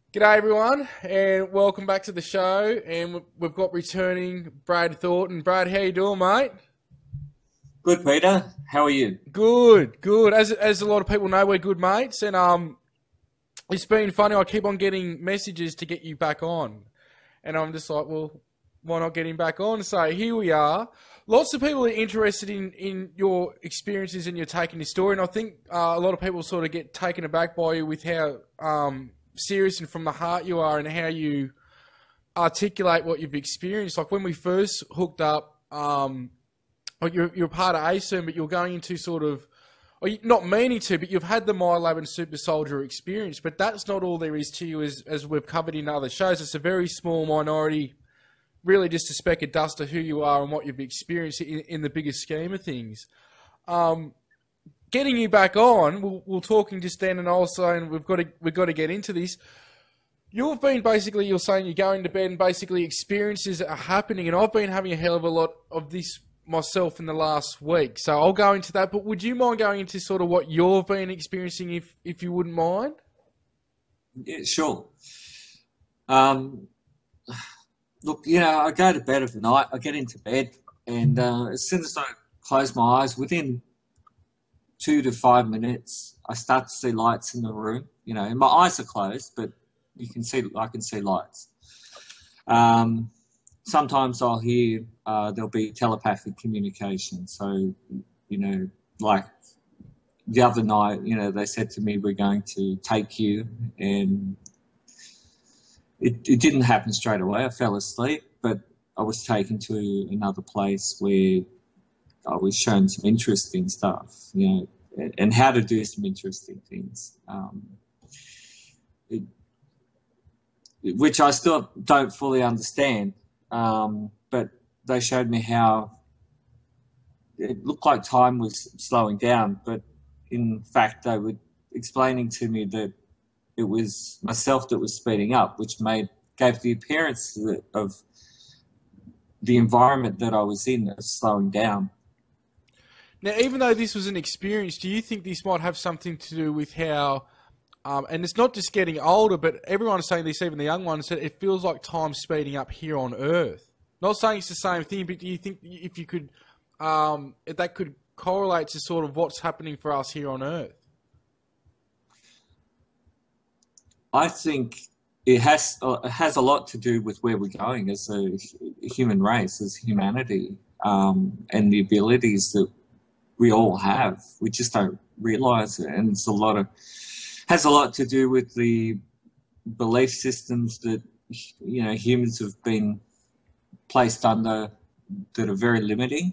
G'day everyone, and welcome back to the show. And we've got returning Brad Thornton. Brad, how you doing, mate? Good, Peter. How are you? Good, good. As a lot of people know, we're good mates, and it's been funny. I keep on getting messages to get you back on, and I'm just like, well, why not get him back on? So here we are. Lots of people are interested in your experiences and your take in your story, and I think a lot of people sort of get taken aback by you with how serious and from the heart you are, and how you articulate what you've experienced. Like when we first hooked up, like you're part of ASERN, but you're going into sort of, or not meaning to, but you've had the MyLab and Super Soldier experience. But that's not all there is to you, as we've covered in other shows. It's a very small minority, really just a speck of dust of who you are and what you've experienced in the bigger scheme of things. Getting you back on, we're talking just then, and also, and we've got to get into this. You've been basically, you're saying you're going to bed and basically experiences are happening, and I've been having a hell of a lot of this myself in the last week. So I'll go into that, but would you mind going into sort of what you've been experiencing, if you wouldn't mind? Yeah, sure. Look, I go to bed every night. I get into bed, and as soon as I close my eyes, within 2 to 5 minutes, I start to see lights in the room. And my eyes are closed, but I can see lights. Sometimes I'll hear there'll be telepathic communication. So, like the other night, they said to me, "We're going to take you," and it didn't happen straight away. I fell asleep, but I was taken to another place where I was shown some interesting stuff, and how to do some interesting things, which I still don't fully understand. But they showed me how it looked like time was slowing down, but in fact they were explaining to me that it was myself that was speeding up, which gave the appearance of the environment that I was in as slowing down. Now, even though this was an experience, do you think this might have something to do with how, and it's not just getting older, but everyone's saying this, even the young ones, that it feels like time's speeding up here on Earth. Not saying it's the same thing, but do you think if you could, if that could correlate to sort of what's happening for us here on Earth? I think it has a lot to do with where we're going as a human race, as humanity, and the abilities that we all have. We just don't realise it, and has a lot to do with the belief systems that humans have been placed under that are very limiting.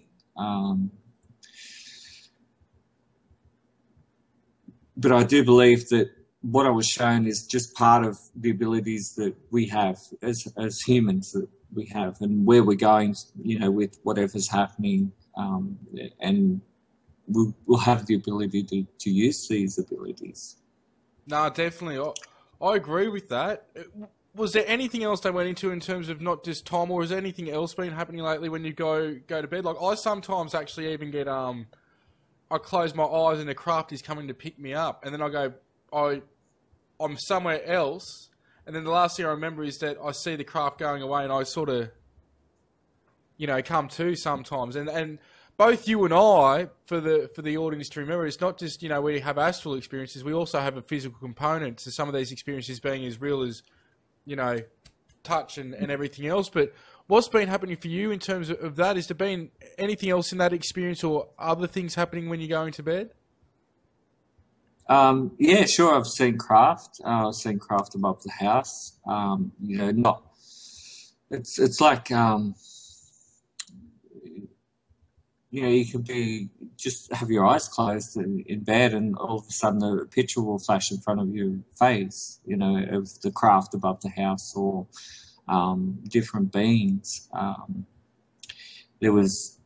But I do believe that what I was shown is just part of the abilities that we have as humans that we have, and where we're going, with whatever's happening, and we'll have the ability to use these abilities. No, definitely. I agree with that. Was there anything else they went into in terms of not just time, or has anything else been happening lately when you go to bed? Like I sometimes actually even get I close my eyes and the craft is coming to pick me up, and then I'm somewhere else, and then the last thing I remember is that I see the craft going away, and I sort of come to sometimes, and both you and I, for the audience to remember, it's not just we have astral experiences. We also have a physical component to some of these experiences being as real as touch and everything else. But what's been happening for you in terms of that? Has there been anything else in that experience, or other things happening when you're going to bed? Yeah, sure. I've seen craft. I've seen craft above the house. Not. It's like. You can just have your eyes closed in bed, and all of a sudden a picture will flash in front of your face, of the craft above the house, or different beings. There was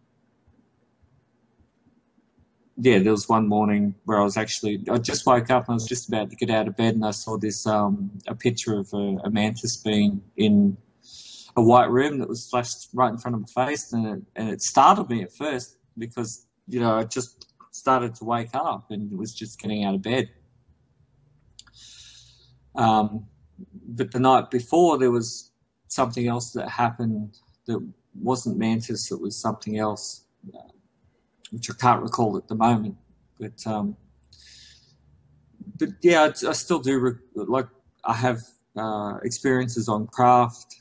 one morning where I just woke up and I was just about to get out of bed, and I saw this, a picture of a mantis being in a white room that was flashed right in front of my face, and it startled me at first because I just started to wake up and was just getting out of bed. but the night before there was something else that happened that wasn't Mantis, it was something else, which I can't recall at the moment. But yeah, I still do, like, I have experiences on craft,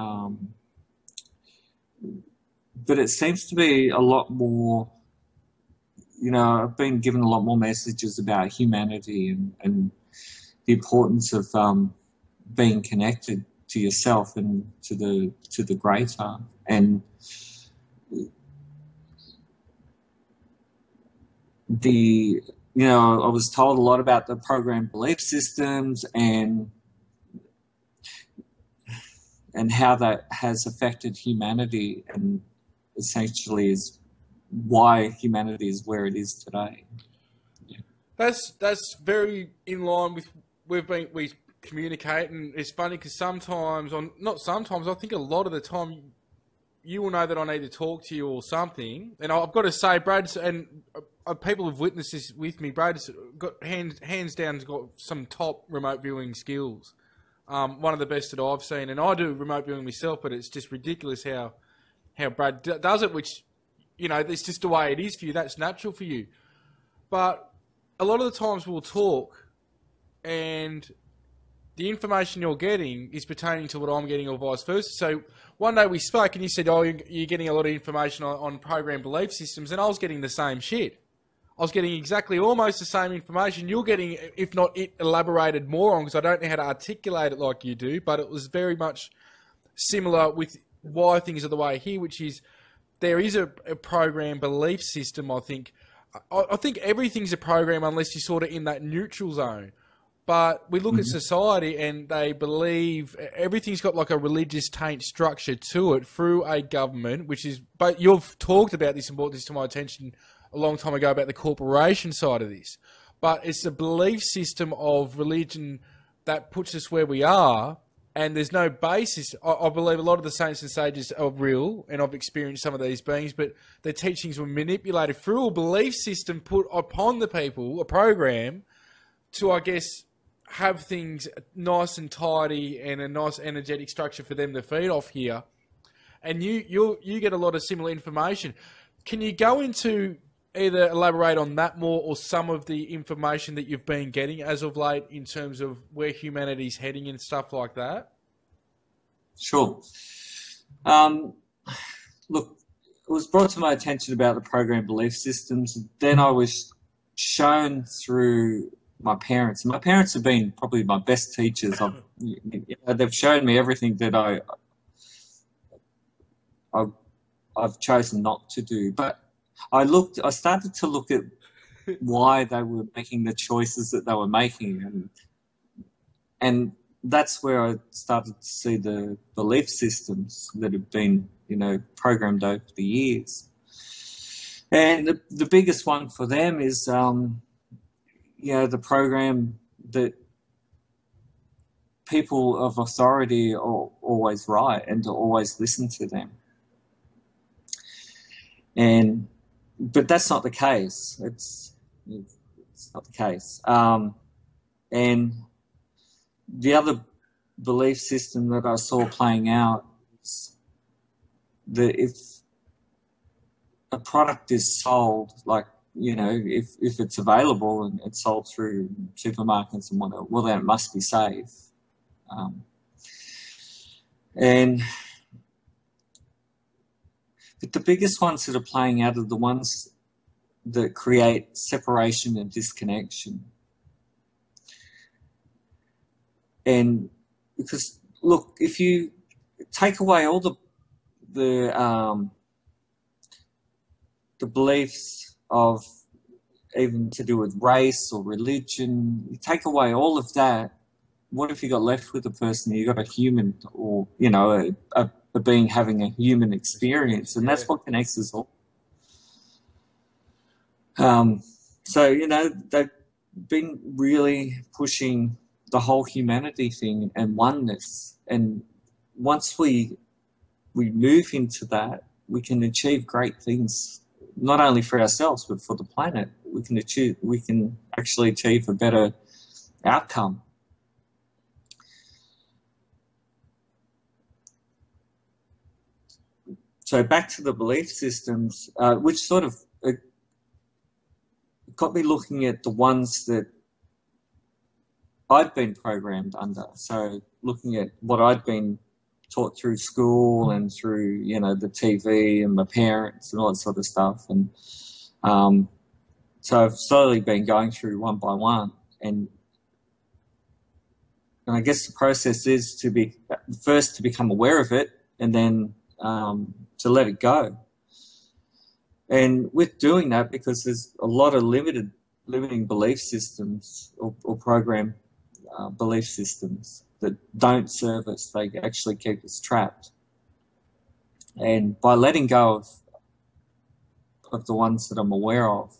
but it seems to be a lot more, you know, I've been given a lot more messages about humanity and the importance of being connected to yourself and to the greater. And you know, I was told a lot about the program belief systems and how that has affected humanity, and essentially is why humanity is where it is today. Yeah. That's very in line with we communicate, and it's funny because I think a lot of the time you will know that I need to talk to you or something, and I've got to say, Brad's, and people have witnessed this with me, Brad's got hands down has got some top remote viewing skills, one of the best that I've seen, and I do remote viewing myself, but it's just ridiculous how Brad does it, which, you know, it's just the way it is for you, that's natural for you, but a lot of the times we'll talk, and the information you're getting is pertaining to what I'm getting or vice versa. So one day we spoke and you said, oh, you're getting a lot of information on program belief systems, and I was getting the same shit. I was getting exactly almost the same information. You're getting, if not it elaborated more on, because I don't know how to articulate it like you do, but it was very much similar with why things are the way here, which is there is a program belief system, I think. I think everything's a program unless you're sort of in that neutral zone. But we look at society and they believe everything's got like a religious taint structure to it through a government, which is, but you've talked about this and brought this to my attention a long time ago about the corporation side of this. But it's a belief system of religion that puts us where we are, and there's no basis. I believe a lot of the saints and sages are real, and I've experienced some of these beings, but their teachings were manipulated through a belief system put upon the people, a program, to, I guess, have things nice and tidy and a nice energetic structure for them to feed off here. And you get a lot of similar information. Can you go into either elaborate on that more or some of the information that you've been getting as of late in terms of where humanity's heading and stuff like that? Sure. Look, it was brought to my attention about the program belief systems. Then I was shown through my parents. My parents have been probably my best teachers. They've shown me everything that I've chosen not to do. But I started to look at why they were making the choices that they were making, and that's where I started to see the belief systems that have been, you know, programmed over the years. And the biggest one for them is, you know, the program that people of authority are always right and to always listen to them. But that's not the case. It's not the case. And the other belief system that I saw playing out is that if a product is sold, like, you know, if it's available and it's sold through supermarkets and whatnot, well, then it must be safe. But the biggest ones that are playing out are the ones that create separation and disconnection. And because, look, if you take away all the beliefs of even to do with race or religion, you take away all of that, what if you got left with a person? You got a human, or, you know, a being having a human experience, and that's what connects us all. So, you know, they've been really pushing the whole humanity thing and oneness, and once we move into that, we can achieve great things, not only for ourselves but for the planet. We can actually achieve a better outcome. So back to the belief systems, which sort of got me looking at the ones that I'd been programmed under. So looking at what I'd been taught through school and through, the TV and my parents and all that sort of stuff. And so I've slowly been going through one by one. And I guess the process is to become aware of it, and then to let it go. And with doing that, because there's a lot of limiting belief systems or program belief systems that don't serve us, they actually keep us trapped. And by letting go of the ones that I'm aware of,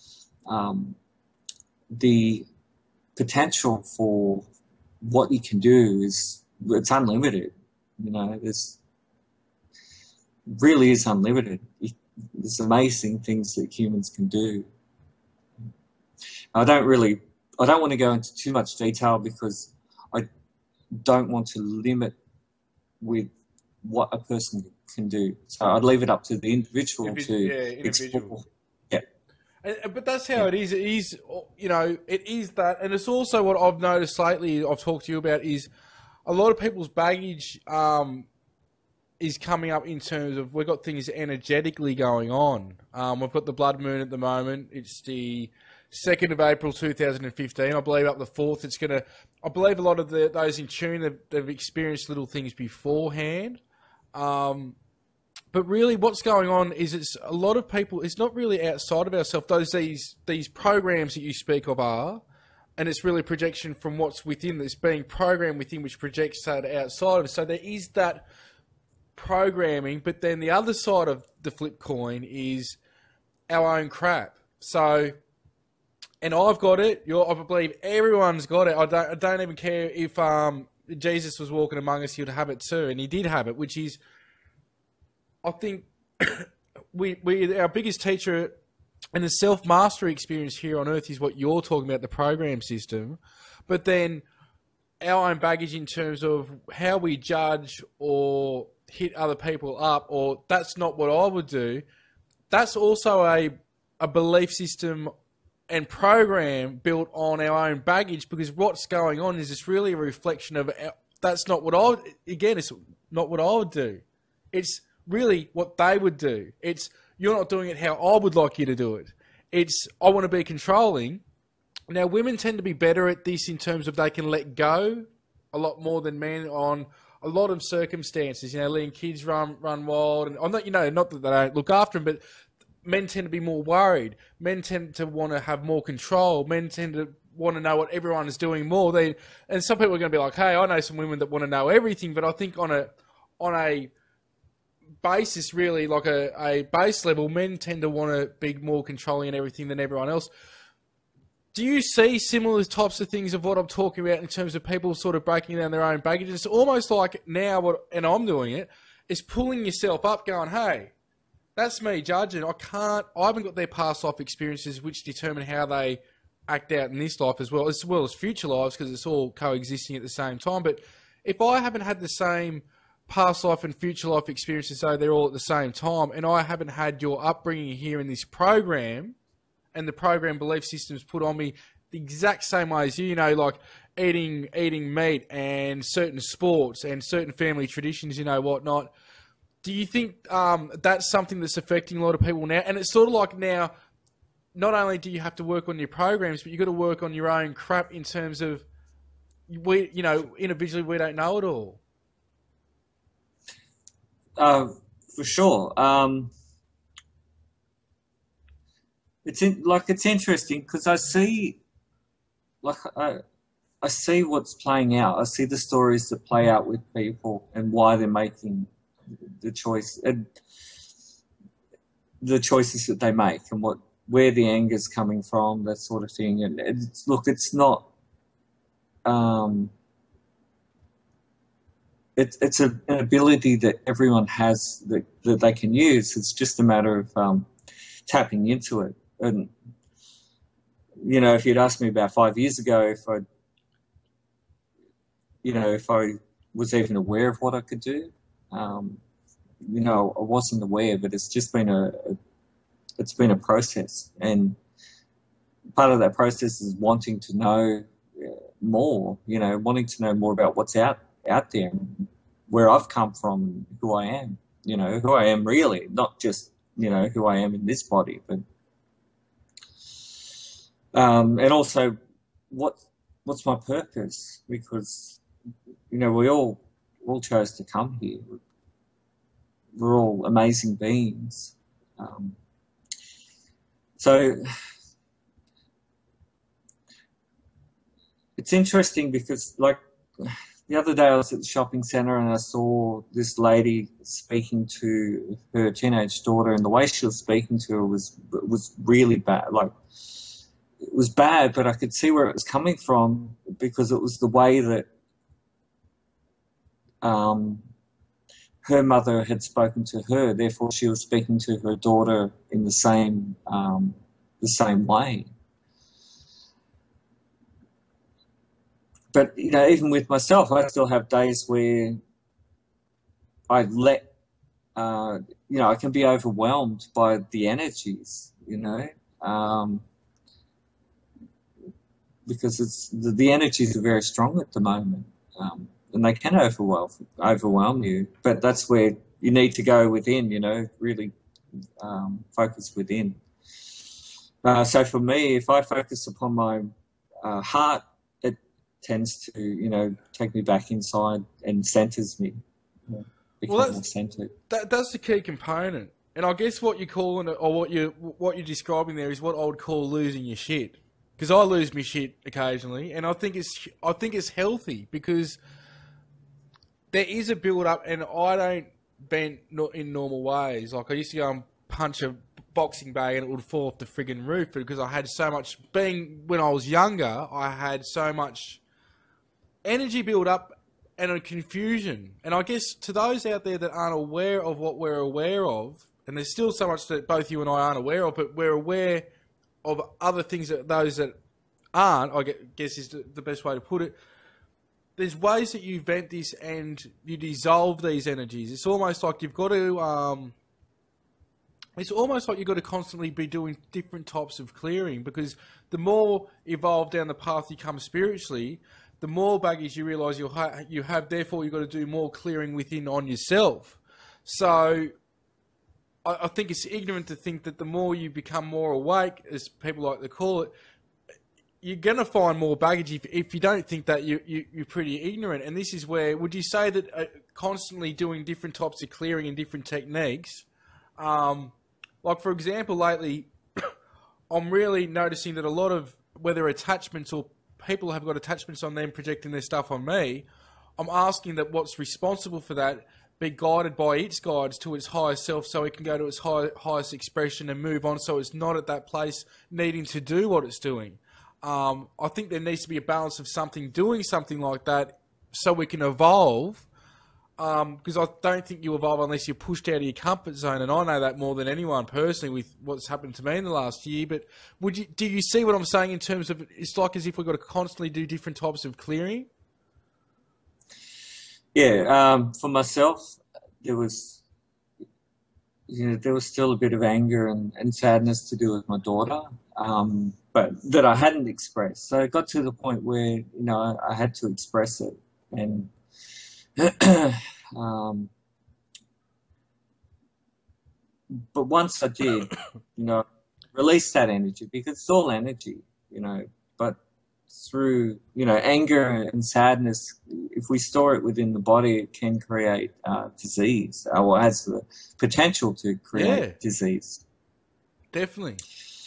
the potential for what you can do it's unlimited. There's really is unlimited. There's amazing things that humans can do. I don't want to go into too much detail because I don't want to limit with what a person can do. So I'd leave it up to the individual explore. Yeah. But that's how it is. It is, it is that. And it's also what I've noticed lately, I've talked to you about, is a lot of people's baggage is coming up in terms of we've got things energetically going on. We've got the blood moon at the moment. It's the 2nd of April 2015. I believe up the 4th, I believe a lot of those in tune, they've experienced little things beforehand. But really what's going on is it's a lot of people, it's not really outside of ourselves. These programs that you speak of are, and it's really projection from what's within that's being programmed within, which projects that outside of us. So there is that programming, but then the other side of the flip coin is our own crap. So, and I've got it. I believe everyone's got it. I don't even care if Jesus was walking among us, he would have it too, and he did have it, which is, I think, our biggest teacher and the self-mastery experience here on Earth is what you're talking about, the program system, but then our own baggage in terms of how we judge or hit other people up, or that's not what I would do. That's also a belief system and program built on our own baggage, because what's going on is it's really a reflection of that's not what it's not what I would do. It's really what they would do. It's you're not doing it how I would like you to do it. It's I want to be controlling. Now, women tend to be better at this in terms of they can let go a lot more than men on a lot of circumstances. Letting kids run wild, and I'm not, not that they don't look after them, but men tend to be more worried. Men tend to want to have more control. Men tend to want to know what everyone is doing more. And some people are going to be like, hey, I know some women that want to know everything, but I think on a basis, really, like a base level, men tend to want to be more controlling and everything than everyone else. Do you see similar types of things of what I'm talking about in terms of people sort of breaking down their own baggage? It's almost like now, and I'm doing it, is pulling yourself up going, hey, that's me judging. I haven't got their past life experiences which determine how they act out in this life as well as future lives, because it's all coexisting at the same time. But if I haven't had the same past life and future life experiences, so they're all at the same time, and I haven't had your upbringing here in this program, and the program belief systems put on me the exact same way as like eating meat and certain sports and certain family traditions, whatnot. Do you think that's something that's affecting a lot of people now? And it's sort of like now, not only do you have to work on your programs, but you've got to work on your own crap in terms of, individually we don't know it all. For sure. It's interesting because I see what's playing out. I see the stories that play out with people and why they're making the choice and the choices that they make and where the anger's coming from, that sort of thing. And it's not. It's an ability that everyone has that they can use. It's just a matter of tapping into it. And if you'd asked me about 5 years ago if I was even aware of what I could do, I wasn't aware, but it's just been it's been a process, and part of that process is wanting to know more, wanting to know more about what's out there, and where I've come from, and who I am, who I am really, not just, who I am in this body, but, and also what's my purpose, because, we all chose to come here. We're all amazing beings. So it's interesting because, like, the other day I was at the shopping centre and I saw this lady speaking to her teenage daughter, and the way she was speaking to her was really bad. Like, it was bad, but I could see where it was coming from, because it was the way that her mother had spoken to her. Therefore, she was speaking to her daughter in the same way. But, even with myself, I still have days where I I can be overwhelmed by the energies, because it's the energies are very strong at the moment, and they can overwhelm you. But that's where you need to go within, really focus within. So for me, if I focus upon my heart, tends to, take me back inside and centers me, become more centered. That's the key component. And I guess what you're calling it, or what you're describing there, is what I would call losing your shit. Because I lose my shit occasionally, and I think it's healthy, because there is a build up, and I don't bend in normal ways. Like, I used to go and punch a boxing bag and it would fall off the friggin' roof, because I had so much, when I was younger, I had so much energy build up and a confusion. And I guess to those out there that aren't aware of what we're aware of, and there's still so much that both you and I aren't aware of, but we're aware of other things that those that aren't, I guess is the best way to put it. There's ways that you vent this and you dissolve these energies. It's almost like you've got to constantly be doing different types of clearing, because the more evolved down the path you come spiritually, the more baggage you realise you have. Therefore, you've got to do more clearing within on yourself. So I think it's ignorant to think that the more you become more awake, as people like to call it, you're going to find more baggage. If you don't think that, you're pretty ignorant. And this is where, would you say that constantly doing different types of clearing and different techniques, like, for example, lately, I'm really noticing that a lot of, whether attachments or people have got attachments on them projecting their stuff on me, I'm asking that what's responsible for that be guided by its guides to its higher self, so it can go to its highest expression and move on, so it's not at that place needing to do what it's doing. I think there needs to be a balance of something doing something like that so we can evolve, because I don't think you evolve unless you're pushed out of your comfort zone, and I know that more than anyone personally with what's happened to me in the last year. But do you see what I'm saying in terms of, it's like as if we've got to constantly do different types of clearing? Yeah, for myself, there was still a bit of anger and sadness to do with my daughter, but that I hadn't expressed. So it got to the point where, I had to express it. And but once I did, release that energy, because it's all energy, but through, anger and sadness, if we store it within the body, it can create disease, or has the potential to create disease. Definitely.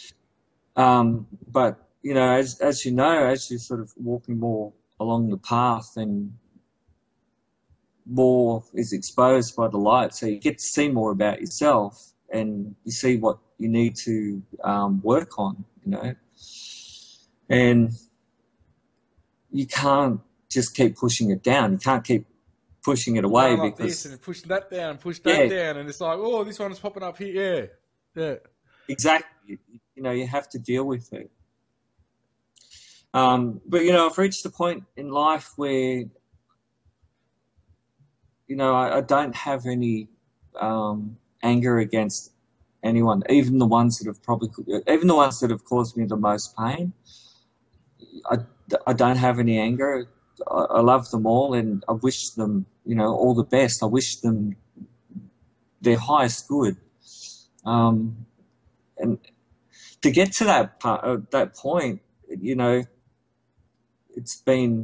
But, as you're sort of walking more along the path, and more is exposed by the light, so you get to see more about yourself, and you see what you need to work on, and you can't just keep pushing it down. You can't keep pushing it away, like because this and pushing that down and push that down, and it's like, oh, this one's popping up here. Yeah. Exactly. You have to deal with it. But I've reached a point in life where I don't have any anger against anyone, even the ones that have caused me the most pain. I don't have any anger. I love them all, and I wish them, all the best. I wish them their highest good. And to get to that point, it's been.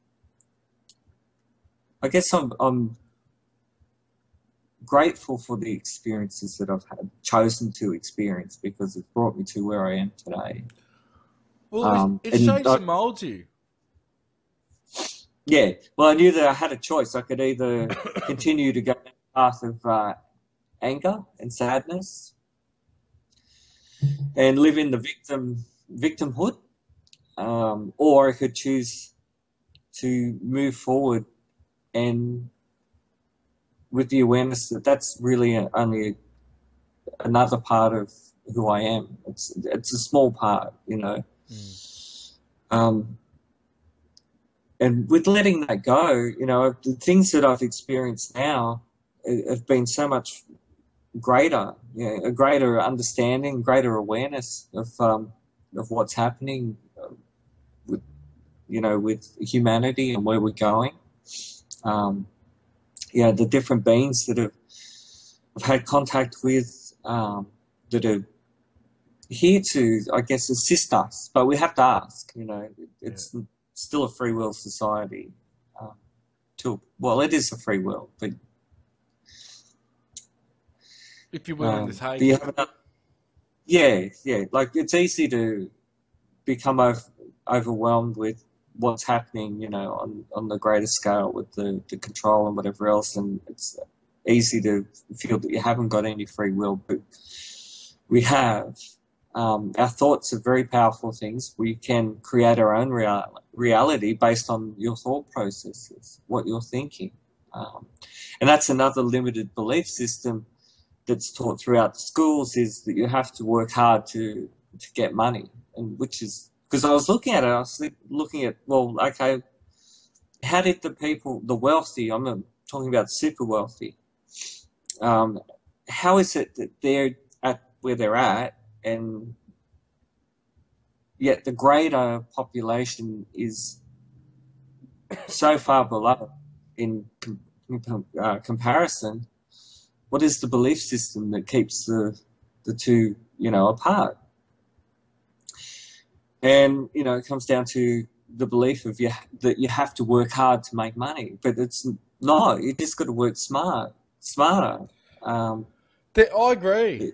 I guess I'm grateful for the experiences that I've chosen to experience, because it's brought me to where I am today. Well, it shapes and molds you. Yeah. Well, I knew that I had a choice. I could either continue to go down the path of anger and sadness and live in the victimhood, or I could choose to move forward and with the awareness that that's really only another part of who I am. It's a small part, and with letting that go, the things that I've experienced now have been so much greater, a greater understanding, greater awareness of what's happening with humanity and where we're going. The different beings that I've had contact with, that are here to, I guess, assist us, but we have to ask. It's still a free will society. It is a free will, but if you're willing to take it. Yeah. Like, it's easy to become overwhelmed with what's happening, on the greater scale with the control and whatever else, and it's easy to feel that you haven't got any free will, but we have. Our thoughts are very powerful things. We can create our own reality based on your thought processes, what you're thinking, and that's another limited belief system that's taught throughout the schools, is that you have to work hard to get money, and which is. Because I was looking at, well, okay, how did the wealthy, I'm talking about super wealthy, how is it that they're at where they're at, and yet the greater population is so far below in comparison? What is the belief system that keeps the two, apart? And, it comes down to the belief of that you have to work hard to make money. But it's not. You just got to work smarter. I agree.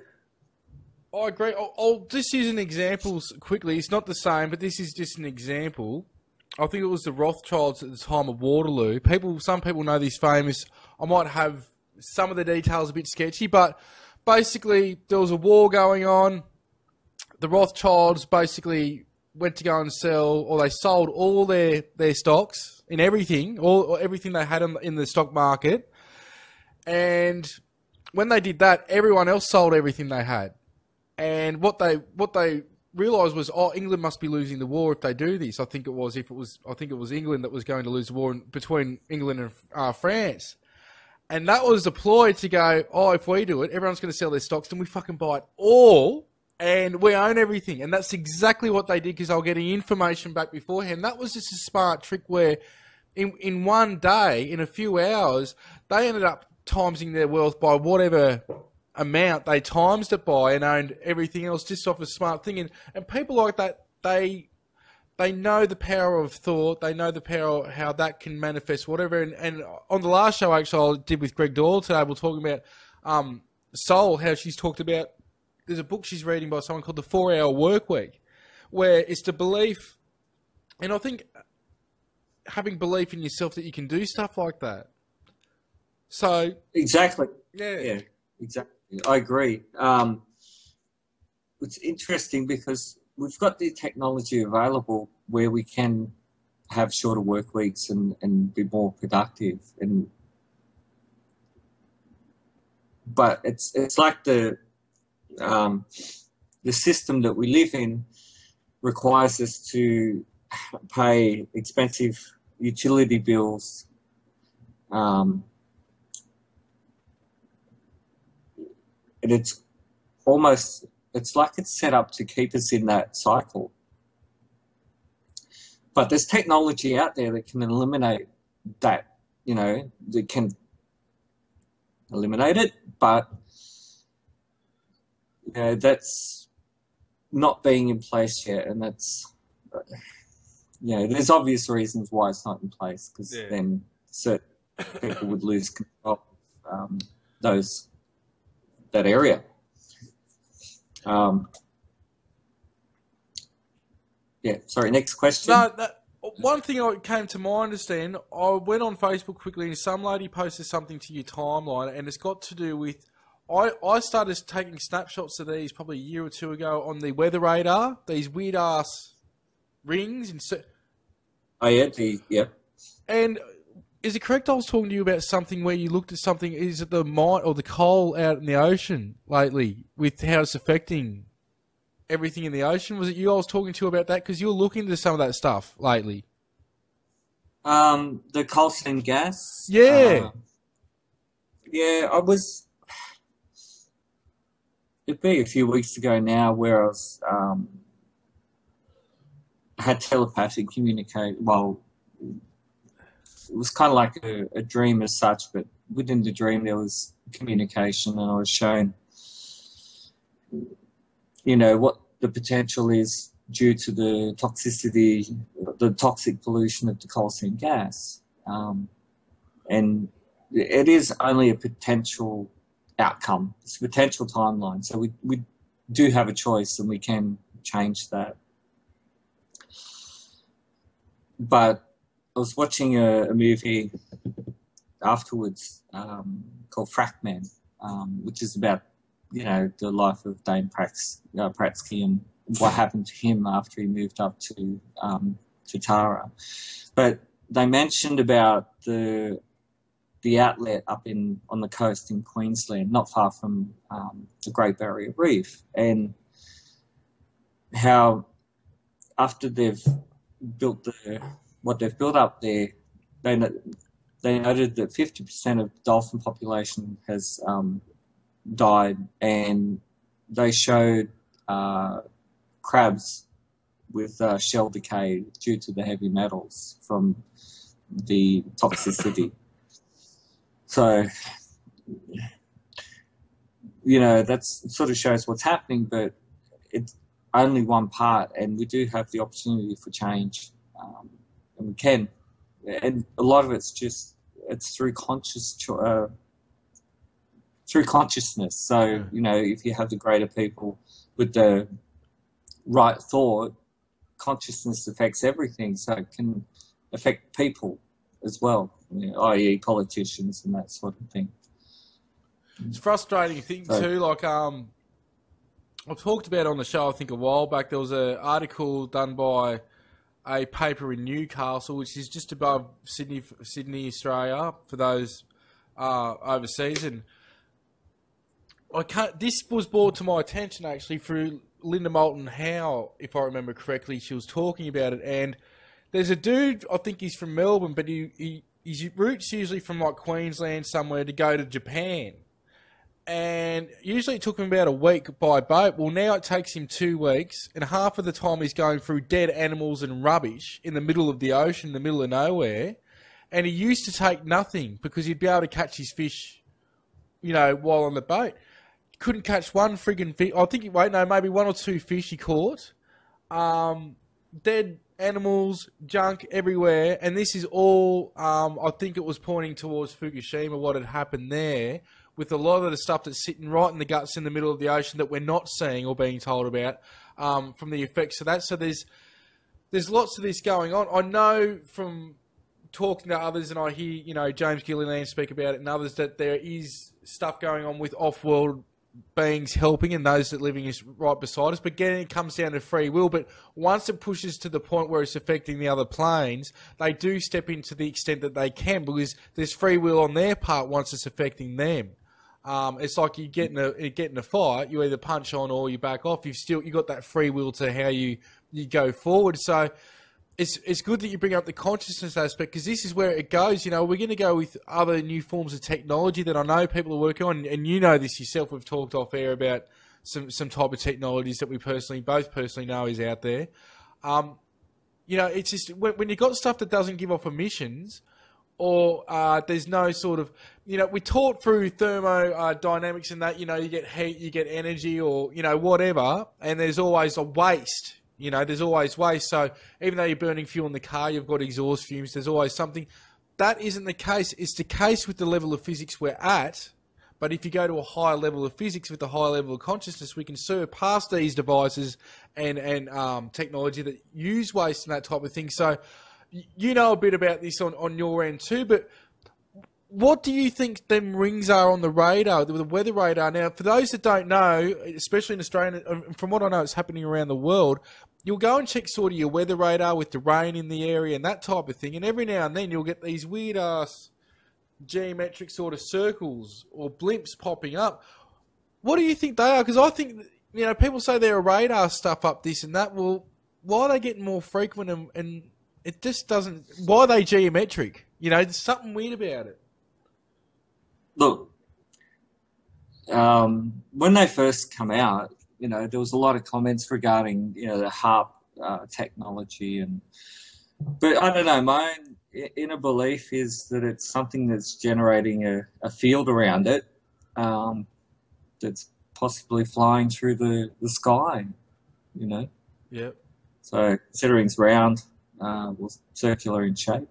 I'll just use an example quickly. It's not the same, but this is just an example. I think it was the Rothschilds at the time of Waterloo. Some people know this famous. I might have some of the details a bit sketchy, but basically there was a war going on. The Rothschilds basically went to go and sell, or they sold all their stocks in everything, or everything they had in the stock market. And when they did that, everyone else sold everything they had. And what they realised was, England must be losing the war if they do this. I think it was England that was going to lose the war between England and France. And that was a ploy to go, if we do it, everyone's going to sell their stocks, then we fucking buy it all. And we own everything. And that's exactly what they did, because they were getting information back beforehand. That was just a smart trick where in one day, in a few hours, they ended up timesing their wealth by whatever amount they times it by, and owned everything else just off a smart thing. And people like that, they know the power of thought. They know the power of how that can manifest whatever. And on the last show, actually, I did with Greg Doyle today, we're talking about Soul, how she's talked about. There's a book she's reading by someone called The 4-Hour Workweek, where it's the belief, and I think having belief in yourself that you can do stuff like that. So exactly, yeah, exactly. I agree. It's interesting because we've got the technology available where we can have shorter work weeks and be more productive, but it's like the system that we live in requires us to pay expensive utility bills, and it's like it's set up to keep us in that cycle. But there's technology out there that can eliminate that, that can eliminate it, but that's not being in place yet, and that's there's obvious reasons why it's not in place, because then certain people would lose control of that area. Sorry, next question. One thing that came to my understand, I went on Facebook quickly and some lady posted something to your timeline, and it's got to do with, I started taking snapshots of these probably a year or two ago on the weather radar, these weird ass rings. And is it correct I was talking to you about something where you looked at something, is it the mine or the coal out in the ocean lately, with how it's affecting everything in the ocean? Was it you I was talking to about that? Because you were looking into some of that stuff lately. The coal seam gas? Yeah. I was... It'd be a few weeks ago now where I was... had telepathic communicate. Well, it was kind of like a dream as such, but within the dream there was communication, and I was shown, what the potential is due to the toxicity, the toxic pollution of the coal seam gas. And it is only a potential outcome. It's a potential timeline. So we do have a choice, and we can change that. But I was watching a movie afterwards called Fragment, which is about, the life of Dane Pratsky and what happened to him after he moved up to Tara. But they mentioned about the outlet up on the coast in Queensland, not far from the Great Barrier Reef, and how after they've built what they've built up there, they noted that 50% of the dolphin population has died, and they showed crabs with shell decay due to the heavy metals from the toxicity. So, that sort of shows what's happening, but it's only one part, and we do have the opportunity for change, and we can. And a lot of it's through through consciousness. So, if you have the greater people with the right thought, consciousness affects everything. So it can affect people as well, i.e. politicians and that sort of thing. It's a frustrating thing too. Like, I've talked about it on the show, I think a while back. There was an article done by a paper in Newcastle, which is just above Sydney, Australia, for those overseas. And this was brought to my attention actually through Linda Moulton Howe, if I remember correctly. She was talking about it, and there's a dude, I think he's from Melbourne, but his route's usually from like Queensland somewhere to go to Japan. And usually it took him about a week by boat. Well, now it takes him 2 weeks, and half of the time he's going through dead animals and rubbish in the middle of the ocean, in the middle of nowhere. And he used to take nothing because he'd be able to catch his fish, while on the boat. Couldn't catch one friggin' fish. I think, maybe 1 or 2 fish he caught. Dead animals, junk everywhere. And this is all, I think it was pointing towards Fukushima, what had happened there, with a lot of the stuff that's sitting right in the guts in the middle of the ocean that we're not seeing or being told about from the effects of that. So there's lots of this going on. I know from talking to others, and I hear, James Gilliland speak about it and others, that there is stuff going on with off-world beings helping and those that living is right beside us. But again, it comes down to free will. But once it pushes to the point where it's affecting the other planes, they do step in to the extent that they can, because there's free will on their part once it's affecting them. It's like you get in a fight, you either punch on or you back off. You got that free will to how you go forward. So it's good that you bring up the consciousness aspect, because this is where it goes. We're going to go with other new forms of technology that I know people are working on, and you know this yourself. We've talked off air about some type of technologies that we both personally know is out there. It's just when you've got stuff that doesn't give off emissions, or there's no sort of, we taught through thermodynamics and that, you get heat, you get energy, or, whatever, and there's always a waste. There's always waste. So even though you're burning fuel in the car, you've got exhaust fumes, there's always something. That isn't the case. It's the case with the level of physics we're at. But if you go to a higher level of physics with a higher level of consciousness, we can surpass these devices and technology that use waste and that type of thing. So you know a bit about this on your end too, but what do you think them rings are on the radar, the weather radar? Now, for those that don't know, especially in Australia, and from what I know it's happening around the world, you'll go and check sort of your weather radar with the rain in the area and that type of thing, and every now and then you'll get these weird-ass geometric sort of circles or blimps popping up. What do you think they are? Because I think, people say there are radar stuff up this and that. Well, why are they getting more frequent and it just doesn't... Why are they geometric? There's something weird about it. Look, when they first come out, there was a lot of comments regarding, the HARP technology, but I don't know, my inner belief is that it's something that's generating a field around it that's possibly flying through the sky, Yeah. So considering it's round, circular in shape,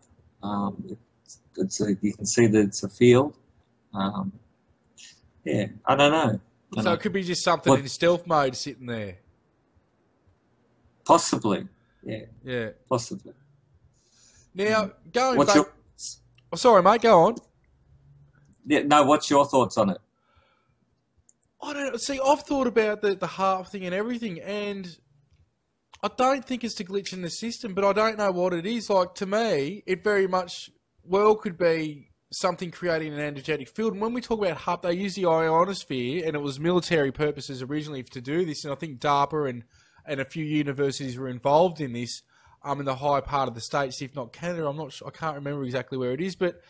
you can see that it's a field. Yeah, I don't know. So it could be just something in stealth mode sitting there. Possibly, yeah. Yeah. Possibly. Now, going back... Oh, sorry, mate, go on. Yeah, no, what's your thoughts on it? I don't know. See, I've thought about the HARP thing and everything, and I don't think it's a glitch in the system, but I don't know what it is. Like, to me, it very much could be something creating an energetic field. And when we talk about HARP, they use the ionosphere, and it was military purposes originally to do this, and I think DARPA and a few universities were involved in this in the high part of the States, if not Canada. I'm not sure, I can't remember exactly where it is, but,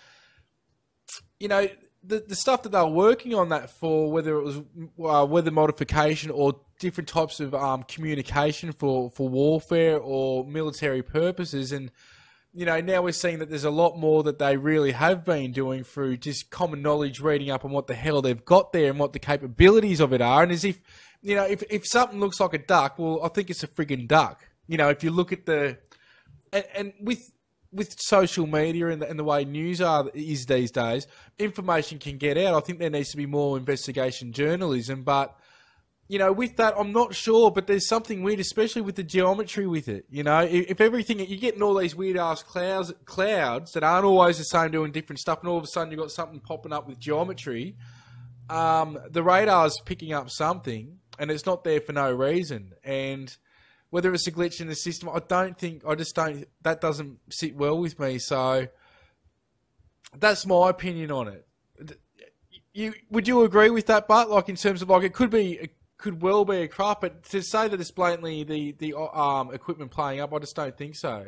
the stuff that they were working on that for, whether it was weather modification or different types of communication for warfare or military purposes, and now we're seeing that there's a lot more that they really have been doing through just common knowledge, reading up on what the hell they've got there and what the capabilities of it are. And as if, if something looks like a duck, well, I think it's a friggin' duck. If you look at and with social media and the way news is these days, information can get out. I think there needs to be more investigation journalism, but with that, I'm not sure, but there's something weird, especially with the geometry with it. If everything, you're getting all these weird-ass clouds that aren't always the same, doing different stuff, and all of a sudden you've got something popping up with geometry, the radar's picking up something, and it's not there for no reason. And whether it's a glitch in the system, that doesn't sit well with me. So that's my opinion on it. Would you agree with that, Bart? Like, in terms of, like, it could well be a craft, but to say that it's blatantly the equipment playing up, I just don't think so.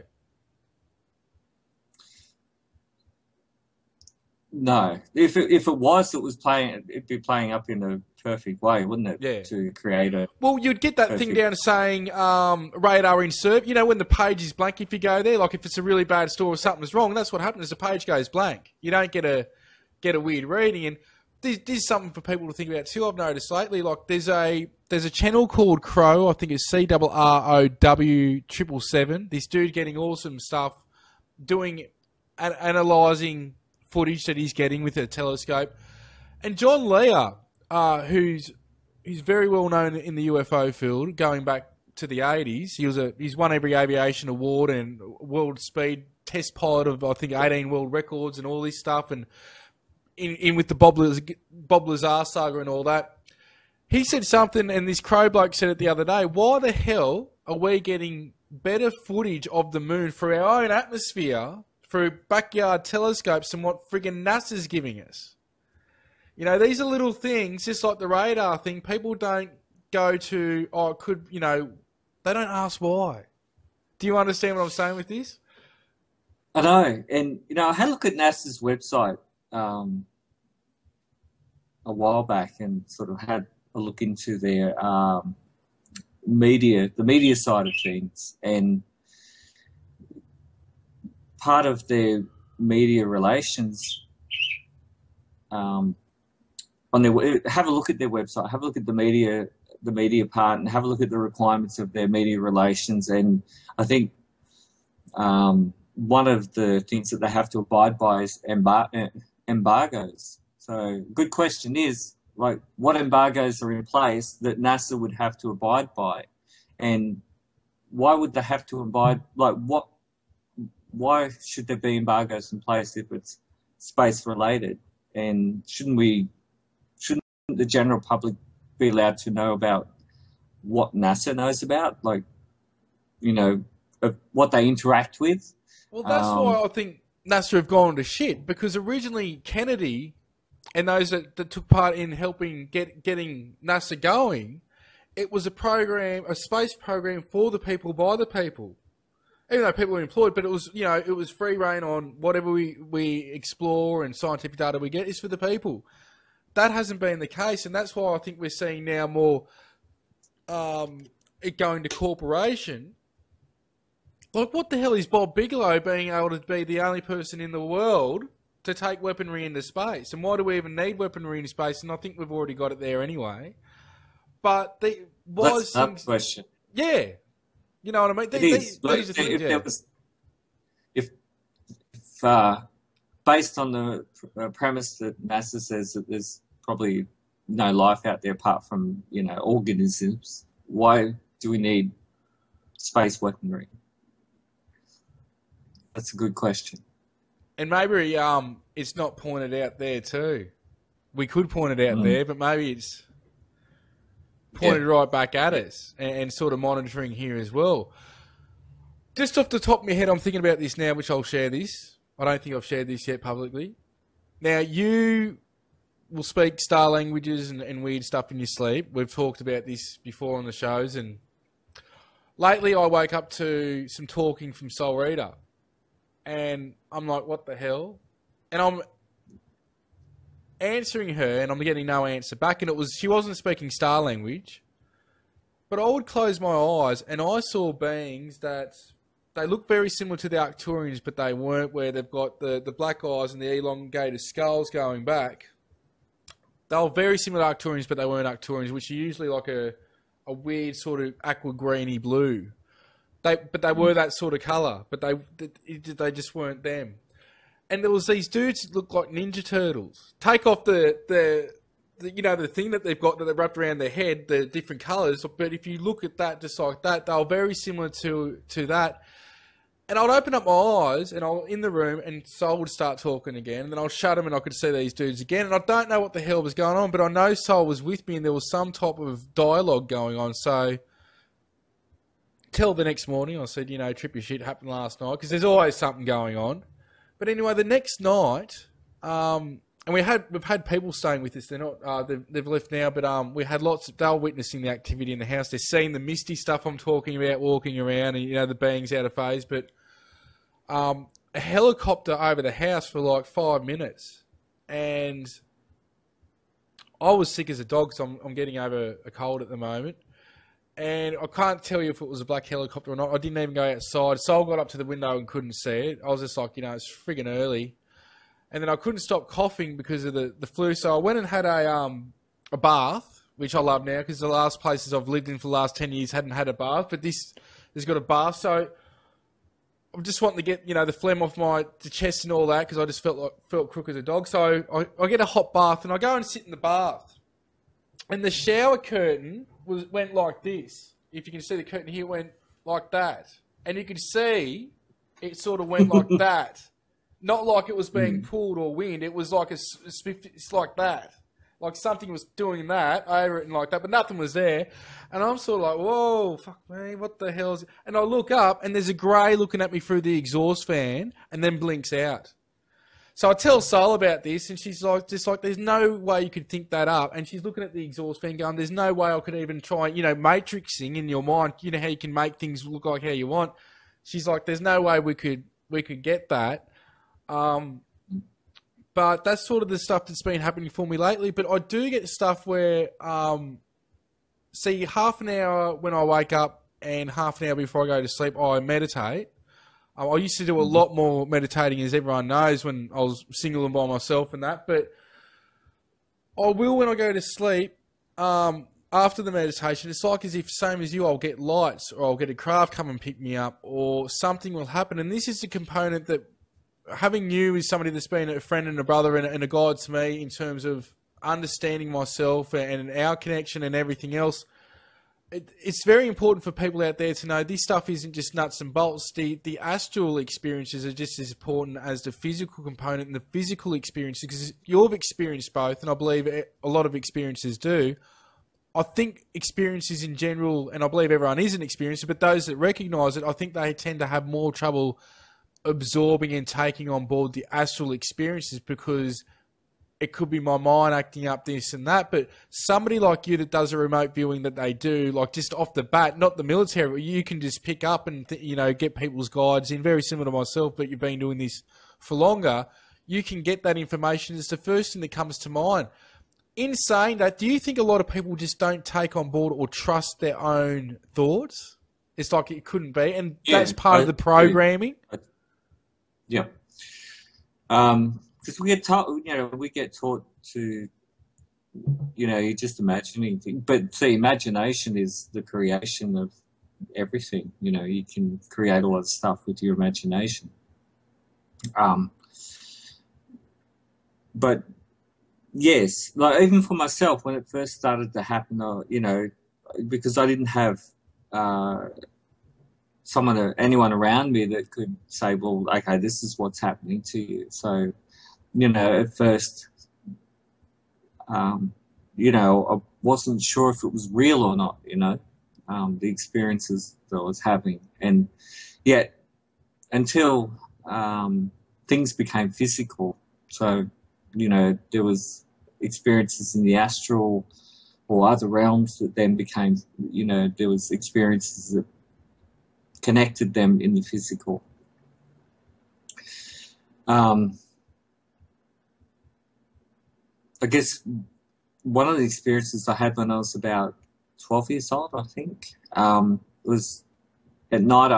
No, if it was playing, it'd be playing up in a perfect way, wouldn't it? Yeah. To create a... Well, you'd get that thing down to saying radar insert. When the page is blank, if you go there, like if it's a really bad story or something's wrong, that's what happens. The page goes blank. You don't get a weird reading. And there's something for people to think about too. I've noticed lately, like there's a channel called Crow. I think it's CRROW777. This dude getting awesome stuff, doing analysing footage that he's getting with a telescope. And John Lear, who's very well known in the UFO field, going back to the 80s. He's won every aviation award and world speed test pilot of, I think, 18 world records and all this stuff, and in with the Bob Lazar saga and all that. He said something, and this Crow bloke said it the other day: why the hell are we getting better footage of the moon through our own atmosphere, through backyard telescopes, than what friggin' NASA's giving us? These are little things, just like the radar thing. People don't go to, they don't ask why. Do you understand what I'm saying with this? I know, and I had a look at NASA's website a while back, and sort of had a look into their the media side of things, and part of their media relations. On their have a look at their website, have a look at the media part, and have a look at the requirements of their media relations. And I think one of the things that they have to abide by is embargoes. So, good question is, like, what embargoes are in place that NASA would have to abide by, and why would they have to abide? Like, why should there be embargoes in place if it's space related? And shouldn't the general public be allowed to know about what NASA knows about, like, what they interact with? Well, that's why I think NASA have gone to shit, because originally Kennedy and those that took part in helping getting NASA going, it was a space program for the people, by the people. Even though people were employed, but it was, it was free reign on whatever we explore and scientific data we get is for the people. That hasn't been the case, and that's why I think we're seeing now more it going to corporation. Like, what the hell is Bob Bigelow being able to be the only person in the world to take weaponry into space? And why do we even need weaponry in space? And I think we've already got it there anyway. But that's a question. Yeah. You know what I mean? These are things, if based on the premise that NASA says that there's probably no life out there apart from, organisms, why do we need space weaponry? That's a good question. And maybe it's not pointed out there too. We could point it out there, but maybe it's pointed right back at us, and sort of monitoring here as well. Just off the top of my head, I'm thinking about this now, which I'll share this. I don't think I've shared this yet publicly. Now, you will speak star languages and weird stuff in your sleep. We've talked about this before on the shows, and lately I woke up to some talking from Soul Reader. And I'm like, what the hell? And I'm answering her, and I'm getting no answer back. And she wasn't speaking star language. But I would close my eyes, and I saw beings that they look very similar to the Arcturians, but they weren't, where they've got the black eyes and the elongated skulls going back. They were very similar to Arcturians, but they weren't Arcturians, which are usually like a weird sort of aqua-greeny blue. But they were that sort of colour, but they just weren't them. And there was these dudes that looked like Ninja Turtles. Take off the thing that they've got that they've wrapped around their head, the different colours. But if you look at that just like that, they were very similar to that. And I'd open up my eyes, and in the room, and Soul would start talking again. And then I'll shut them, and I could see these dudes again. And I don't know what the hell was going on, but I know Soul was with me, and there was some type of dialogue going on. So till the next morning, I said, trip your shit happened last night, because there's always something going on. But anyway, the next night, and we've had people staying with us. They're not, they've left now, but we had they were witnessing the activity in the house. They're seeing the misty stuff I'm talking about, walking around, and the beings out of phase. But a helicopter over the house for like 5 minutes, and I was sick as a dog, so I'm getting over a cold at the moment. And I can't tell you if it was a black helicopter or not. I didn't even go outside. Soul got up to the window and couldn't see it. I was just like, it's friggin' early. And then I couldn't stop coughing because of the flu. So I went and had a bath, which I love now, because the last places I've lived in for the last 10 years hadn't had a bath. But this has got a bath. So I'm just wanting to get, the phlegm off the chest and all that, because I just felt crook as a dog. So I get a hot bath, and I go and sit in the bath. And the shower curtain went like this. If you can see the curtain here, it went like that. And you can see it sort of went like that. Not like it was being pulled or wind. It was like it's like that. Like something was doing that over it and like that, but nothing was there. And I'm sort of like, whoa, fuck me, what the hell is it? And I look up, and there's a grey looking at me through the exhaust fan, and then blinks out. So I tell Soul about this, and she's like, there's no way you could think that up. And she's looking at the exhaust fan going, there's no way I could even try, matrixing in your mind, how you can make things look like how you want. She's like, there's no way we could get that. But that's sort of the stuff that's been happening for me lately. But I do get stuff where, see, half an hour when I wake up and half an hour before I go to sleep, I meditate. I used to do a lot more meditating, as everyone knows, when I was single and by myself and that. But I will when I go to sleep. After the meditation, it's like as if, same as you, I'll get lights or I'll get a craft come and pick me up or something will happen. And this is the component that having you as somebody that's been a friend and a brother and a guide to me in terms of understanding myself and our connection and everything else. It's very important for people out there to know this stuff isn't just nuts and bolts. The astral experiences are just as important as the physical component and the physical experiences, because you've experienced both, and I believe a lot of experiences do. I think experiences in general, and I believe everyone is an experiencer, but those that recognise it, I think they tend to have more trouble absorbing and taking on board the astral experiences because it could be my mind acting up this and that. But somebody like you that does a remote viewing that they do, like just off the bat, not the military, but you can just pick up and, get people's guides in, very similar to myself, but you've been doing this for longer. You can get that information. It's the first thing that comes to mind. In saying that, do you think a lot of people just don't take on board or trust their own thoughts? It's like it couldn't be, and that's part of the programming. Yeah. Because we get taught, to, you're just imagining things. But see, imagination is the creation of everything. You can create a lot of stuff with your imagination. But yes, like even for myself, when it first started to happen, because I didn't have anyone around me that could say, well, okay, this is what's happening to you. So, at first, I wasn't sure if it was real or not, the experiences that I was having. And yet, until things became physical, so, there was experiences in the astral or other realms that then became, there was experiences that connected them in the physical. I guess one of the experiences I had when I was about 12 years old, I think, was at night.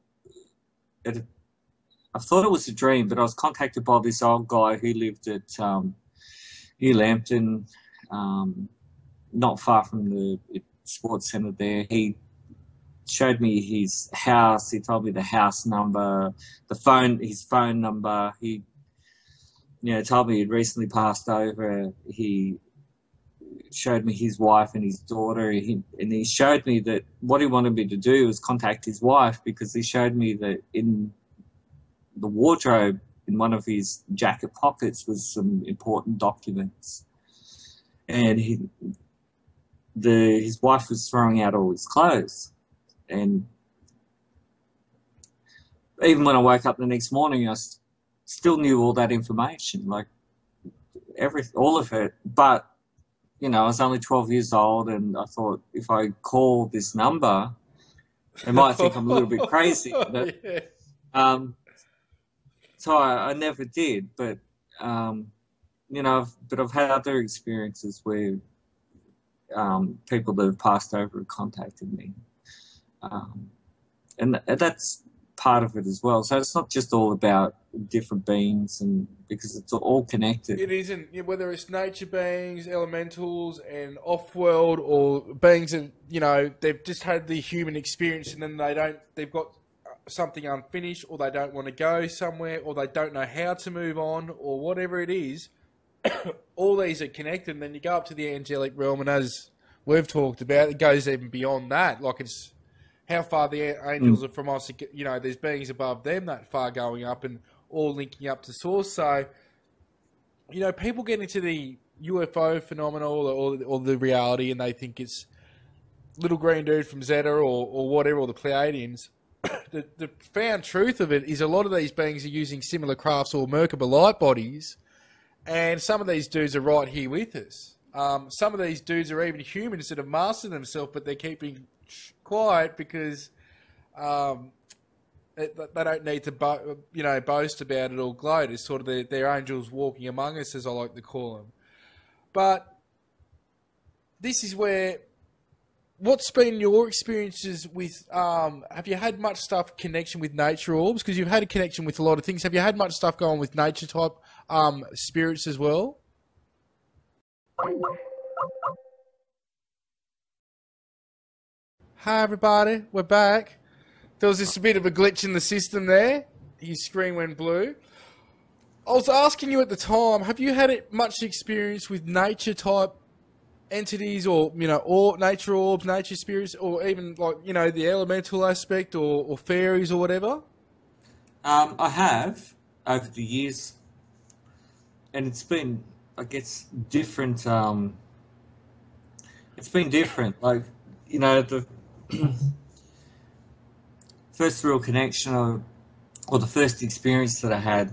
I thought it was a dream, but I was contacted by this old guy who lived at New Lambton, not far from the sports centre there. He showed me his house. He told me the house number, his phone number. He, told me he'd recently passed over. He showed me his wife and his daughter. And he showed me that what he wanted me to do was contact his wife, because he showed me that in the wardrobe in one of his jacket pockets was some important documents. And his wife was throwing out all his clothes. And even when I woke up the next morning, I still knew all that information, like all of it. But, I was only 12 years old, and I thought if I call this number, they might think I'm a little bit crazy. Yeah. So I never did. But, I've had other experiences where people that have passed over have contacted me. And that's part of it as well. So it's not just all about different beings, and because it's all connected. It isn't, whether it's nature beings, elementals, and off-world, or beings that, they've just had the human experience and then they've got something unfinished, or they don't want to go somewhere, or they don't know how to move on, or whatever it is. All these are connected, and then you go up to the angelic realm, and as we've talked about, it goes even beyond that. Like, it's how far the angels are from us. There's beings above them that far going up, and all linking up to source. So, people get into the UFO phenomenon or the reality, and they think it's little green dude from Zeta or whatever, or the Pleiadians. The profound truth of it is a lot of these beings are using similar crafts or Merkaba light bodies, and some of these dudes are right here with us. Some of these dudes are even humans that have mastered themselves, but they're keeping quiet because they don't need to boast about it or gloat. It's sort of they're angels walking among us, as I like to call them. But this is where, what's been your experiences with, have you had much connection with nature orbs? Because you've had a connection with a lot of things. Have you had much stuff going with nature type spirits as well? Hi everybody, we're back. There was just a bit of a glitch in the system there. His screen went blue. I was asking you at the time, have you had much experience with nature type entities, or or nature orbs, nature spirits, or even the elemental aspect, or fairies or whatever? I have over the years, and it's been, I guess, different. It's been different. Like, the first real connection, or the first experience that I had,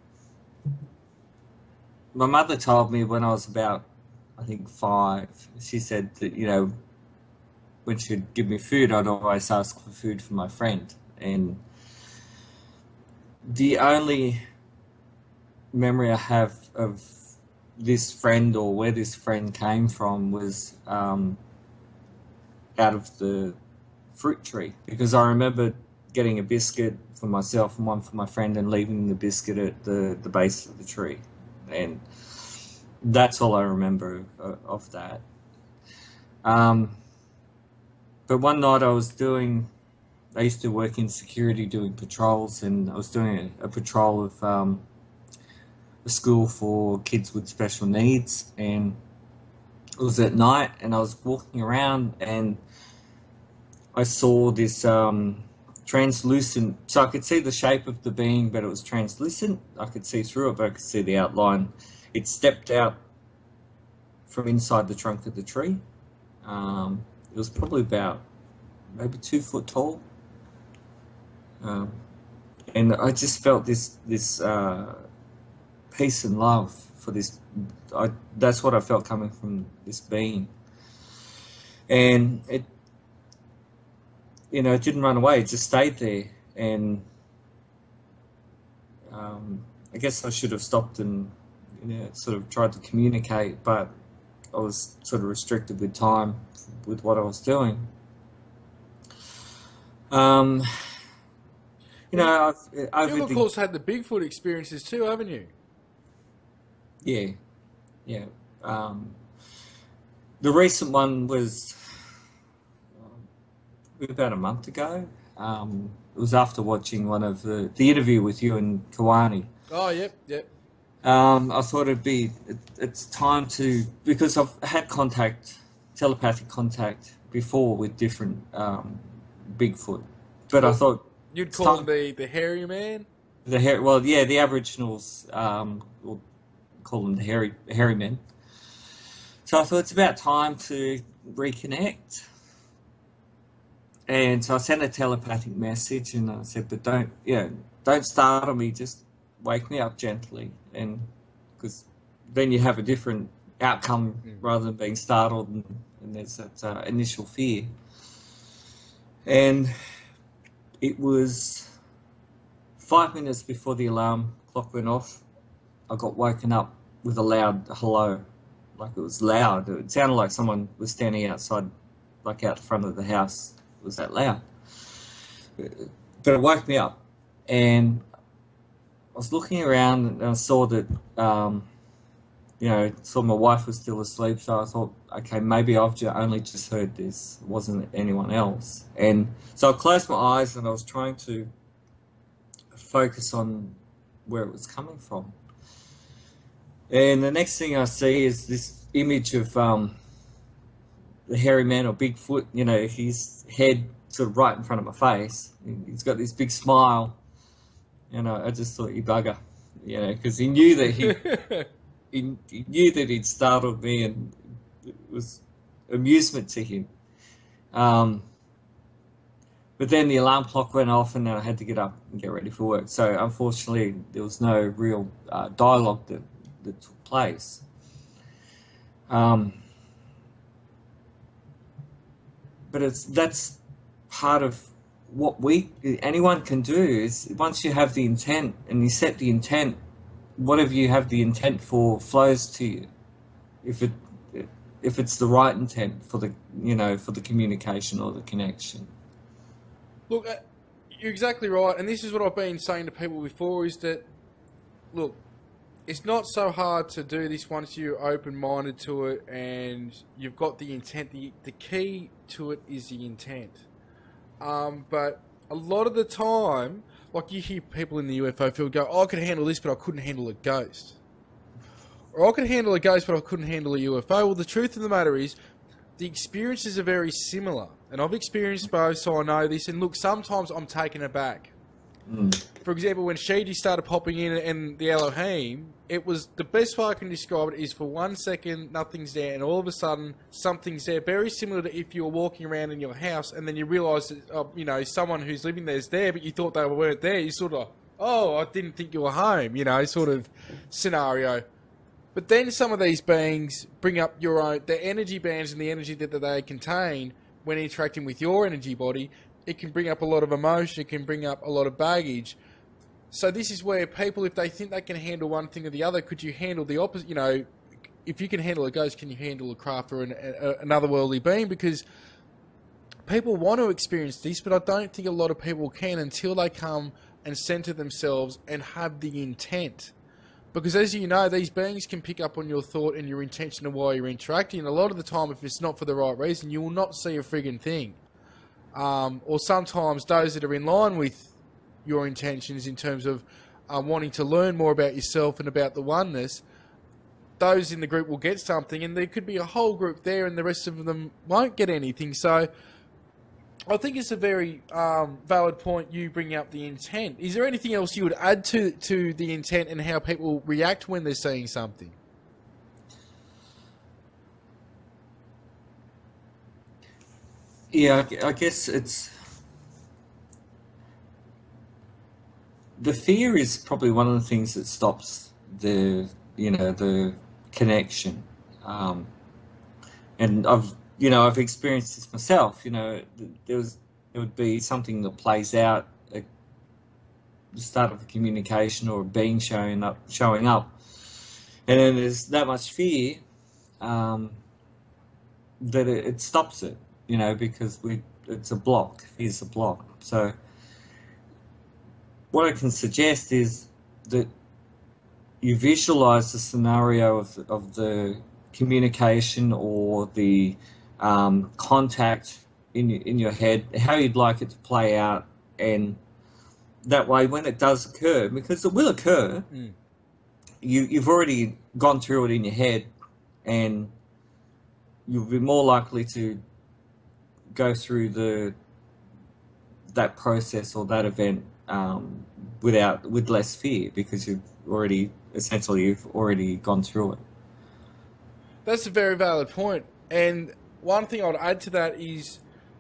my mother told me when I was about, I think, 5. She said that, when she'd give me food, I'd always ask for food for my friend. And the only memory I have of this friend, or where this friend came from, was out of the fruit tree. Because I remember getting a biscuit for myself and one for my friend, and leaving the biscuit at the base of the tree. And that's all I remember of that. But one night I used to work in security doing patrols, and I was doing a patrol of a school for kids with special needs, and it was at night, and I was walking around, and I saw this translucent, so I could see the shape of the being, but it was translucent. I could see through it, but I could see the outline. It stepped out from inside the trunk of the tree. It was probably about maybe 2 foot tall. And I just felt this peace and love for this. That's what I felt coming from this being. And it didn't run away. It just stayed there. And I guess I should have stopped and sort of tried to communicate, but I was sort of restricted with time with what I was doing. I've You've of course had the Bigfoot experiences too, haven't you? Yeah. The recent one was about a month ago. It was after watching one of the interview with you and Kawani. Oh, yep. I thought it's time to, because I've had telepathic contact before with different Bigfoot, but I thought you'd call him the hairy man. The Aboriginals will call them the hairy men. So I thought it's about time to reconnect. And so I sent a telepathic message, and I said, "But don't startle me. Just wake me up gently." And because then you have a different outcome rather than being startled, and there's that initial fear. And it was 5 minutes before the alarm clock went off. I got woken up with a loud hello, like it was loud. It sounded like someone was standing outside, like out the front of the house. It was that loud. But it woke me up, and I was looking around, and I saw that, saw my wife was still asleep. So I thought, okay, maybe I've only just heard this. It wasn't anyone else. And so I closed my eyes, and I was trying to focus on where it was coming from. And the next thing I see is this image of the hairy man, or Bigfoot, his head sort of right in front of my face. He's got this big smile, and I just thought, you bugger, because he knew that he knew that he'd startled me, and it was amusement to him. But then the alarm clock went off, and then I had to get up and get ready for work. So unfortunately, there was no real dialogue that took place. But that's part of what anyone can do is, once you have the intent and you set the intent, whatever you have the intent for flows to you. If it's the right intent for the communication or the connection. Look, you're exactly right, and this is what I've been saying to people before, is that, look, it's not so hard to do this once you're open-minded to it and you've got the intent. The key to it is the intent. But a lot of the time, like you hear people in the UFO field go, oh, I could handle this, but I couldn't handle a ghost. Or I could handle a ghost, but I couldn't handle a UFO. Well, the truth of the matter is, the experiences are very similar. And I've experienced both, so I know this. And look, sometimes I'm taken aback. For example, when Shiji started popping in and the Elohim, it was, the best way I can describe it is, for 1 second, nothing's there, and all of a sudden, something's there. Very similar to if you were walking around in your house and then you realise that, someone who's living there is there, but you thought they weren't there. You sort of, oh, I didn't think you were home, sort of scenario. But then some of these beings bring up their energy bands and the energy that they contain when interacting with your energy body. It can bring up a lot of emotion. It can bring up a lot of baggage. So this is where people, if they think they can handle one thing or the other, could you handle the opposite? If you can handle a ghost, can you handle a craft or another worldly being? Because people want to experience this, but I don't think a lot of people can until they come and center themselves and have the intent. Because as you know, these beings can pick up on your thought and your intention of why you're interacting. And a lot of the time, if it's not for the right reason, you will not see a friggin' thing. Or sometimes those that are in line with your intentions in terms of wanting to learn more about yourself and about the oneness, those in the group will get something, and there could be a whole group there and the rest of them won't get anything. So I think it's a very valid point you bring up the intent. Is there anything else you would add to the intent and how people react when they're seeing something? Yeah, I guess the fear is probably one of the things that stops the connection. And I've experienced this myself. There would be something that plays out at the start of a communication or a being showing up, and then there's that much fear that it stops it. Because it's a block. Fear's a block. So what I can suggest is that you visualize the scenario of the communication or the contact in your head, how you'd like it to play out, and that way when it does occur, because it will occur, you've already gone through it in your head, and you'll be more likely to go through that process or that event with less fear, because you've already gone through it. That's a very valid point. And one thing I would add to that is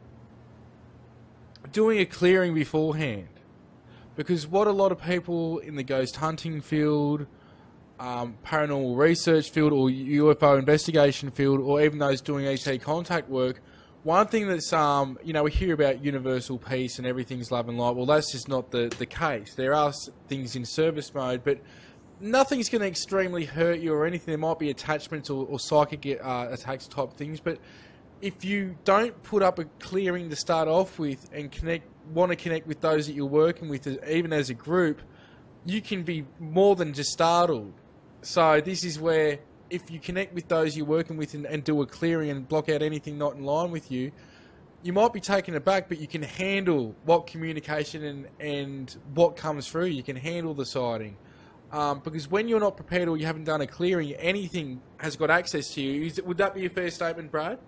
doing a clearing beforehand. Because what a lot of people in the ghost hunting field, paranormal research field, or UFO investigation field, or even those doing ET contact work, one thing that's, we hear about universal peace and everything's love and light. Well, that's just not the case. There are things in service mode, but nothing's going to extremely hurt you or anything. There might be attachments or psychic attacks type things, but if you don't put up a clearing to start off with and want to connect with those that you're working with, even as a group, you can be more than just startled. So this is where, if you connect with those you're working with and do a clearing and block out anything not in line with you, you might be taken aback, but you can handle what communication and what comes through. You can handle the sighting. Because when you're not prepared or you haven't done a clearing, anything has got access to you. Would that be a fair statement, Brad?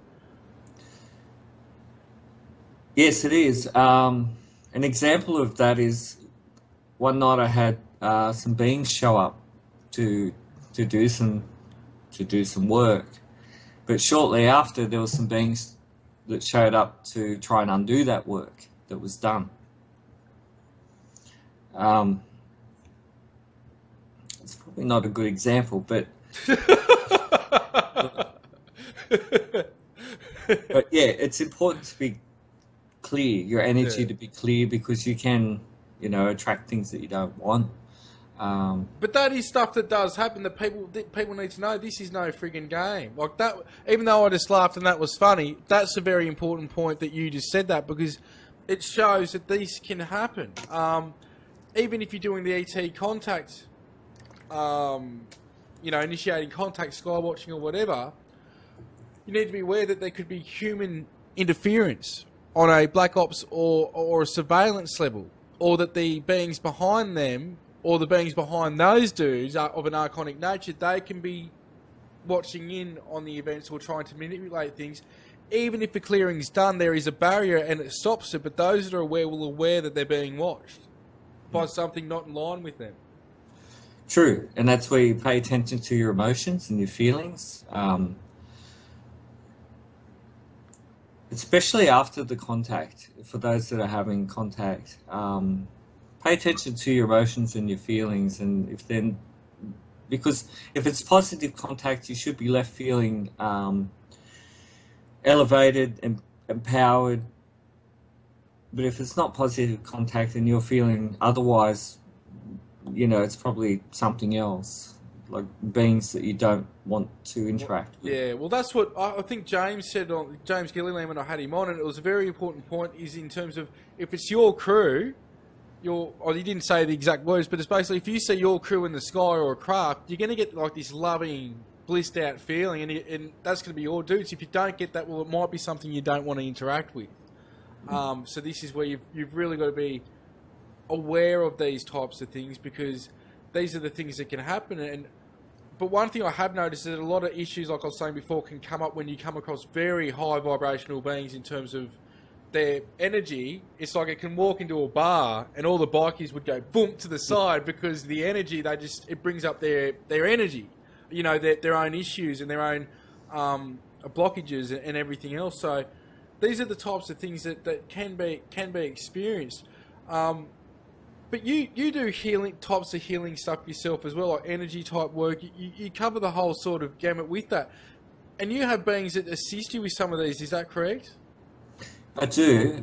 Yes, it is. An example of that is one night I had some beings show up to do some work, but shortly after there were some beings that showed up to try and undo that work that was done. It's probably not a good example, but but yeah, it's important to be clear, your energy Yeah. to be clear, because you can, attract things that you don't want. But that is stuff that does happen that people need to know. This is no friggin' game. Like that, even though I just laughed and that was funny, that's a very important point that you just said that, because it shows that these can happen. Even if you're doing the ET contact, initiating contact, sky watching or whatever, you need to be aware that there could be human interference on a black ops or a surveillance level, or that the beings behind them, or the beings behind those dudes are of an archonic nature. They can be watching in on the events or trying to manipulate things. Even if the clearing's done, there is a barrier and it stops it, but those that are aware will aware that they're being watched by something not in line with them. True, and that's where you pay attention to your emotions and your feelings. Especially after the contact, for those that are having contact, pay attention to your emotions and your feelings, and because if it's positive contact, you should be left feeling elevated and empowered. But if it's not positive contact and you're feeling otherwise, it's probably something else, like beings that you don't want to interact with. Yeah, well, that's what I think James said on James Gilliland when I had him on, and it was a very important point. Is in terms of if it's your crew, he didn't say the exact words, but it's basically if you see your crew in the sky or a craft, you're going to get like this loving, blissed out feeling, and that's going to be your dudes. If you don't get that, well, it might be something you don't want to interact with. So this is where you've really got to be aware of these types of things, because these are the things that can happen. But one thing I have noticed is that a lot of issues, like I was saying before, can come up when you come across very high vibrational beings in terms of their energy. It's like it can walk into a bar and all the bikies would go boom to the side, because the energy, it brings up their energy, their own issues and their own blockages and everything else. So these are the types of things that can be experienced. But you do types of healing stuff yourself as well, like energy type work. You cover the whole sort of gamut with that. And you have beings that assist you with some of these, is that correct? I do.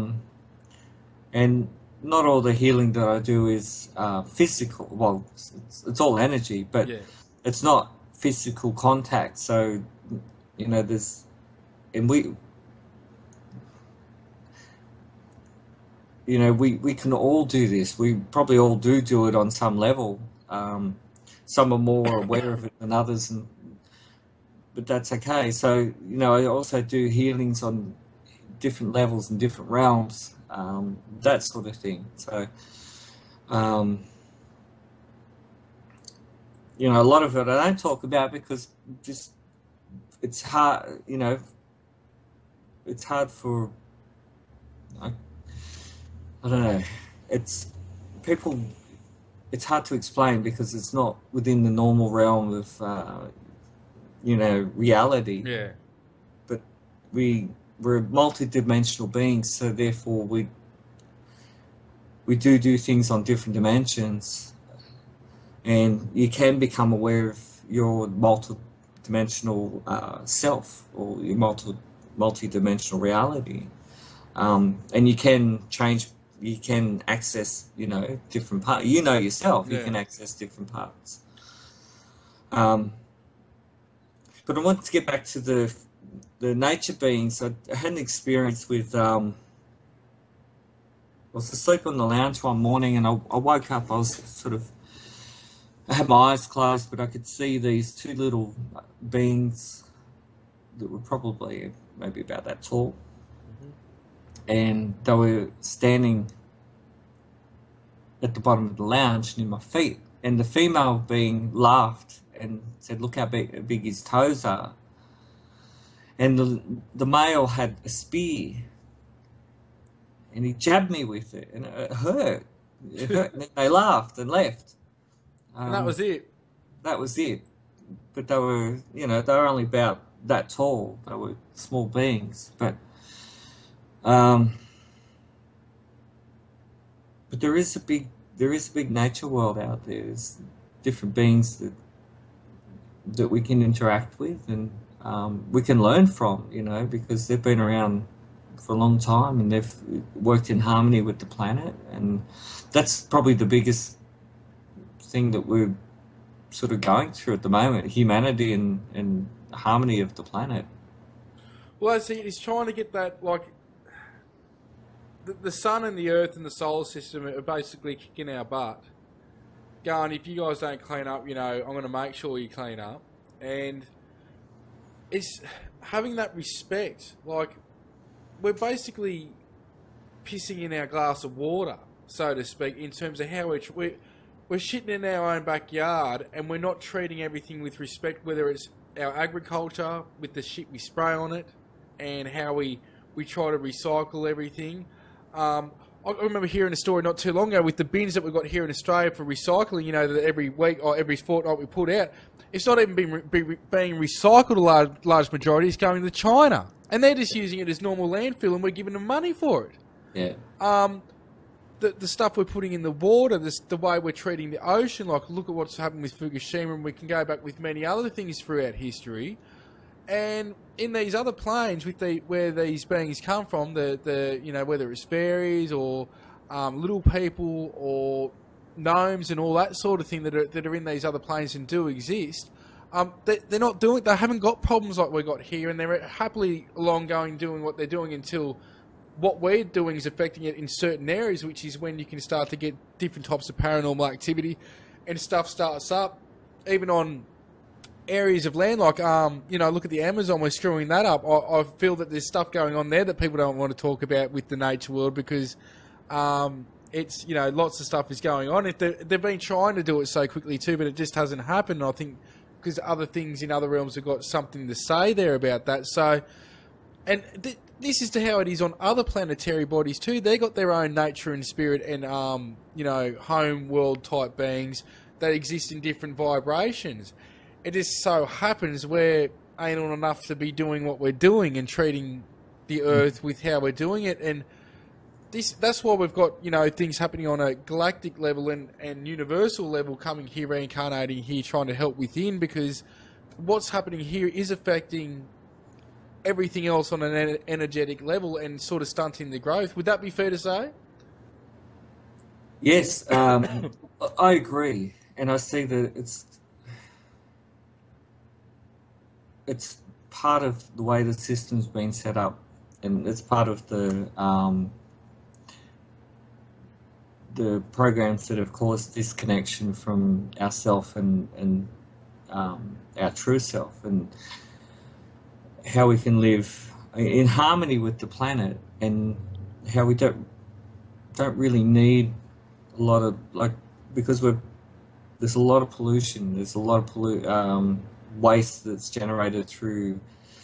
And not all the healing that I do is physical. Well, it's all energy, but it's not physical contact. So, there's... And we can all do this. We probably all do it on some level. Some are more aware of it than others, but that's okay. So, I also do healings on different levels and different realms, that sort of thing. So, a lot of it I don't talk about because it's hard, it's hard for... I don't know. It's hard to explain because it's not within the normal realm of, reality. Yeah. But we're multi-dimensional beings, so therefore we do things on different dimensions, and you can become aware of your multi-dimensional self, or your multi-dimensional reality, and you can change. You can access, different parts. Yourself, you can access different parts. But I want to get back to the nature beings. I had an experience with... I was asleep on the lounge one morning, and I woke up. I had my eyes closed, but I could see these two little beings that were probably maybe about that tall. And they were standing at the bottom of the lounge near my feet. And the female being laughed and said, "Look how big his toes are." And the male had a spear. And he jabbed me with it. And it hurt. It hurt. And then they laughed and left. And that was it? That was it. But they were, they were only about that tall. They were small beings. But there is a big nature world out there. There's different beings that we can interact with, and we can learn from, because they've been around for a long time, and they've worked in harmony with the planet, and that's probably the biggest thing that we're sort of going through at the moment, humanity and harmony of the planet. Well, I see. It's trying to get that, like, the sun and the earth and the solar system are basically kicking our butt, going, if you guys don't clean up, I'm going to make sure you clean up. And it's having that respect. Like, we're basically pissing in our glass of water, so to speak, in terms of how we're shitting in our own backyard, and we're not treating everything with respect, whether it's our agriculture, with the shit we spray on it, and how we try to recycle everything. I remember hearing a story not too long ago with the bins that we've got here in Australia for recycling, that every week or every fortnight we put out. It's not even being recycled, a large majority. It's going to China. And they're just using it as normal landfill, and we're giving them money for it. Yeah. The stuff we're putting in the water, the way we're treating the ocean, like look at what's happened with Fukushima, and we can go back with many other things throughout history. And in these other planes, where these beings come from, whether it's fairies or little people or gnomes and all that sort of thing that are in these other planes and do exist, they're not doing. They haven't got problems like we got here, and they're happily along going doing what they're doing until what we're doing is affecting it in certain areas, which is when you can start to get different types of paranormal activity and stuff starts up, even on areas of land, like, look at the Amazon, we're screwing that up. I feel that there's stuff going on there that people don't want to talk about with the nature world because it's, lots of stuff is going on. They've been trying to do it so quickly too, but it just hasn't happened. I think because other things in other realms have got something to say there about that. So, and this is to how it is on other planetary bodies too. They got their own nature and spirit and, home world type beings that exist in different vibrations. It just so happens we're anal enough to be doing what we're doing and treating the earth with how we're doing it. And that's why we've got, things happening on a galactic level and universal level coming here, reincarnating here, trying to help within, because what's happening here is affecting everything else on an energetic level and sort of stunting the growth. Would that be fair to say? Yes, I agree. And I see that it's part of the way the system's been set up, and it's part of the programs that have caused disconnection from ourself and our true self, and how we can live in harmony with the planet, and how we don't really need a lot of, because there's a lot of pollution, there's a lot of waste that's generated through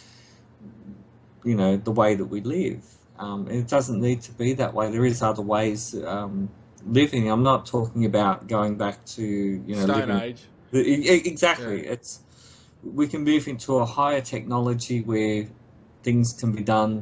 the way that we live, and it doesn't need to be that way. There is other ways living. I'm not talking about going back to Stone Age. Exactly. Yeah. We can move into a higher technology where things can be done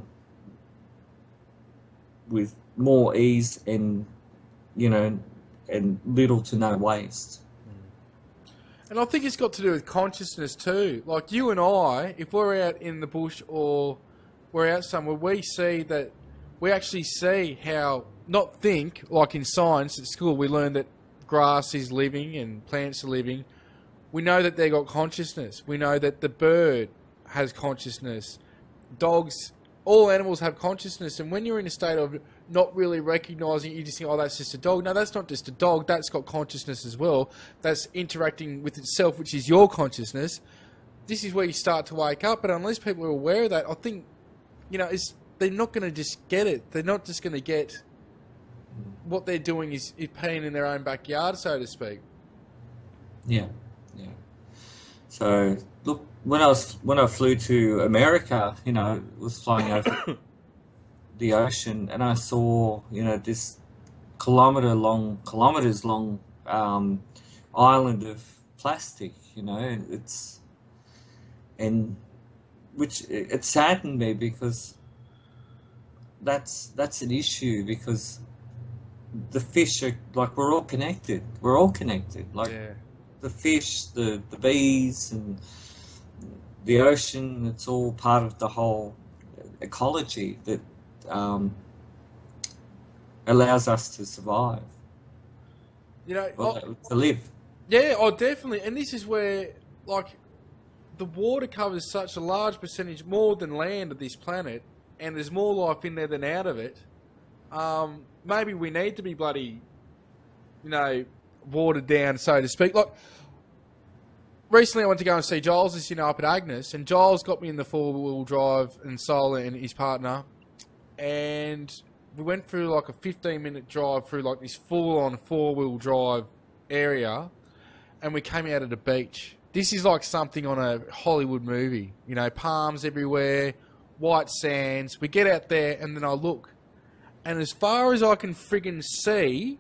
with more ease and and little to no waste. And I think it's got to do with consciousness too. Like you and I, if we're out in the bush or we're out somewhere, we actually see how, not think, like in science at school, we learn that grass is living and plants are living. We know that they got consciousness. We know that the bird has consciousness. Dogs, all animals have consciousness. And when you're in a state of not really recognising it, you just think, oh, that's just a dog. No, that's not just a dog. That's got consciousness as well. That's interacting with itself, which is your consciousness. This is where you start to wake up. But unless people are aware of that, I think, they're not going to just get it. They're not just going to get what they're doing is peeing in their own backyard, so to speak. Yeah. So look, when I flew to America, was flying over the ocean, and I saw this kilometers long island of plastic, it saddened me, because that's an issue, because the fish are, like, we're all connected. The fish, the bees, and the ocean, it's all part of the whole ecology that allows us to survive, You know, or to live. yeah, oh, definitely. And this is where, like, the water covers such a large percentage, more than land of this planet, and there's more life in there than out of it. Maybe we need to be bloody, you know, watered down, so to speak. Like, recently I went to go and see Giles this, up at Agnes, and Giles got me in the four-wheel drive and Solar and his partner, and we went through like a 15-minute drive through like this full-on four-wheel drive area, and we came out of the beach. This is like something on a Hollywood movie. Palms everywhere, white sands. We get out there, and then I look, and as far as I can friggin' see,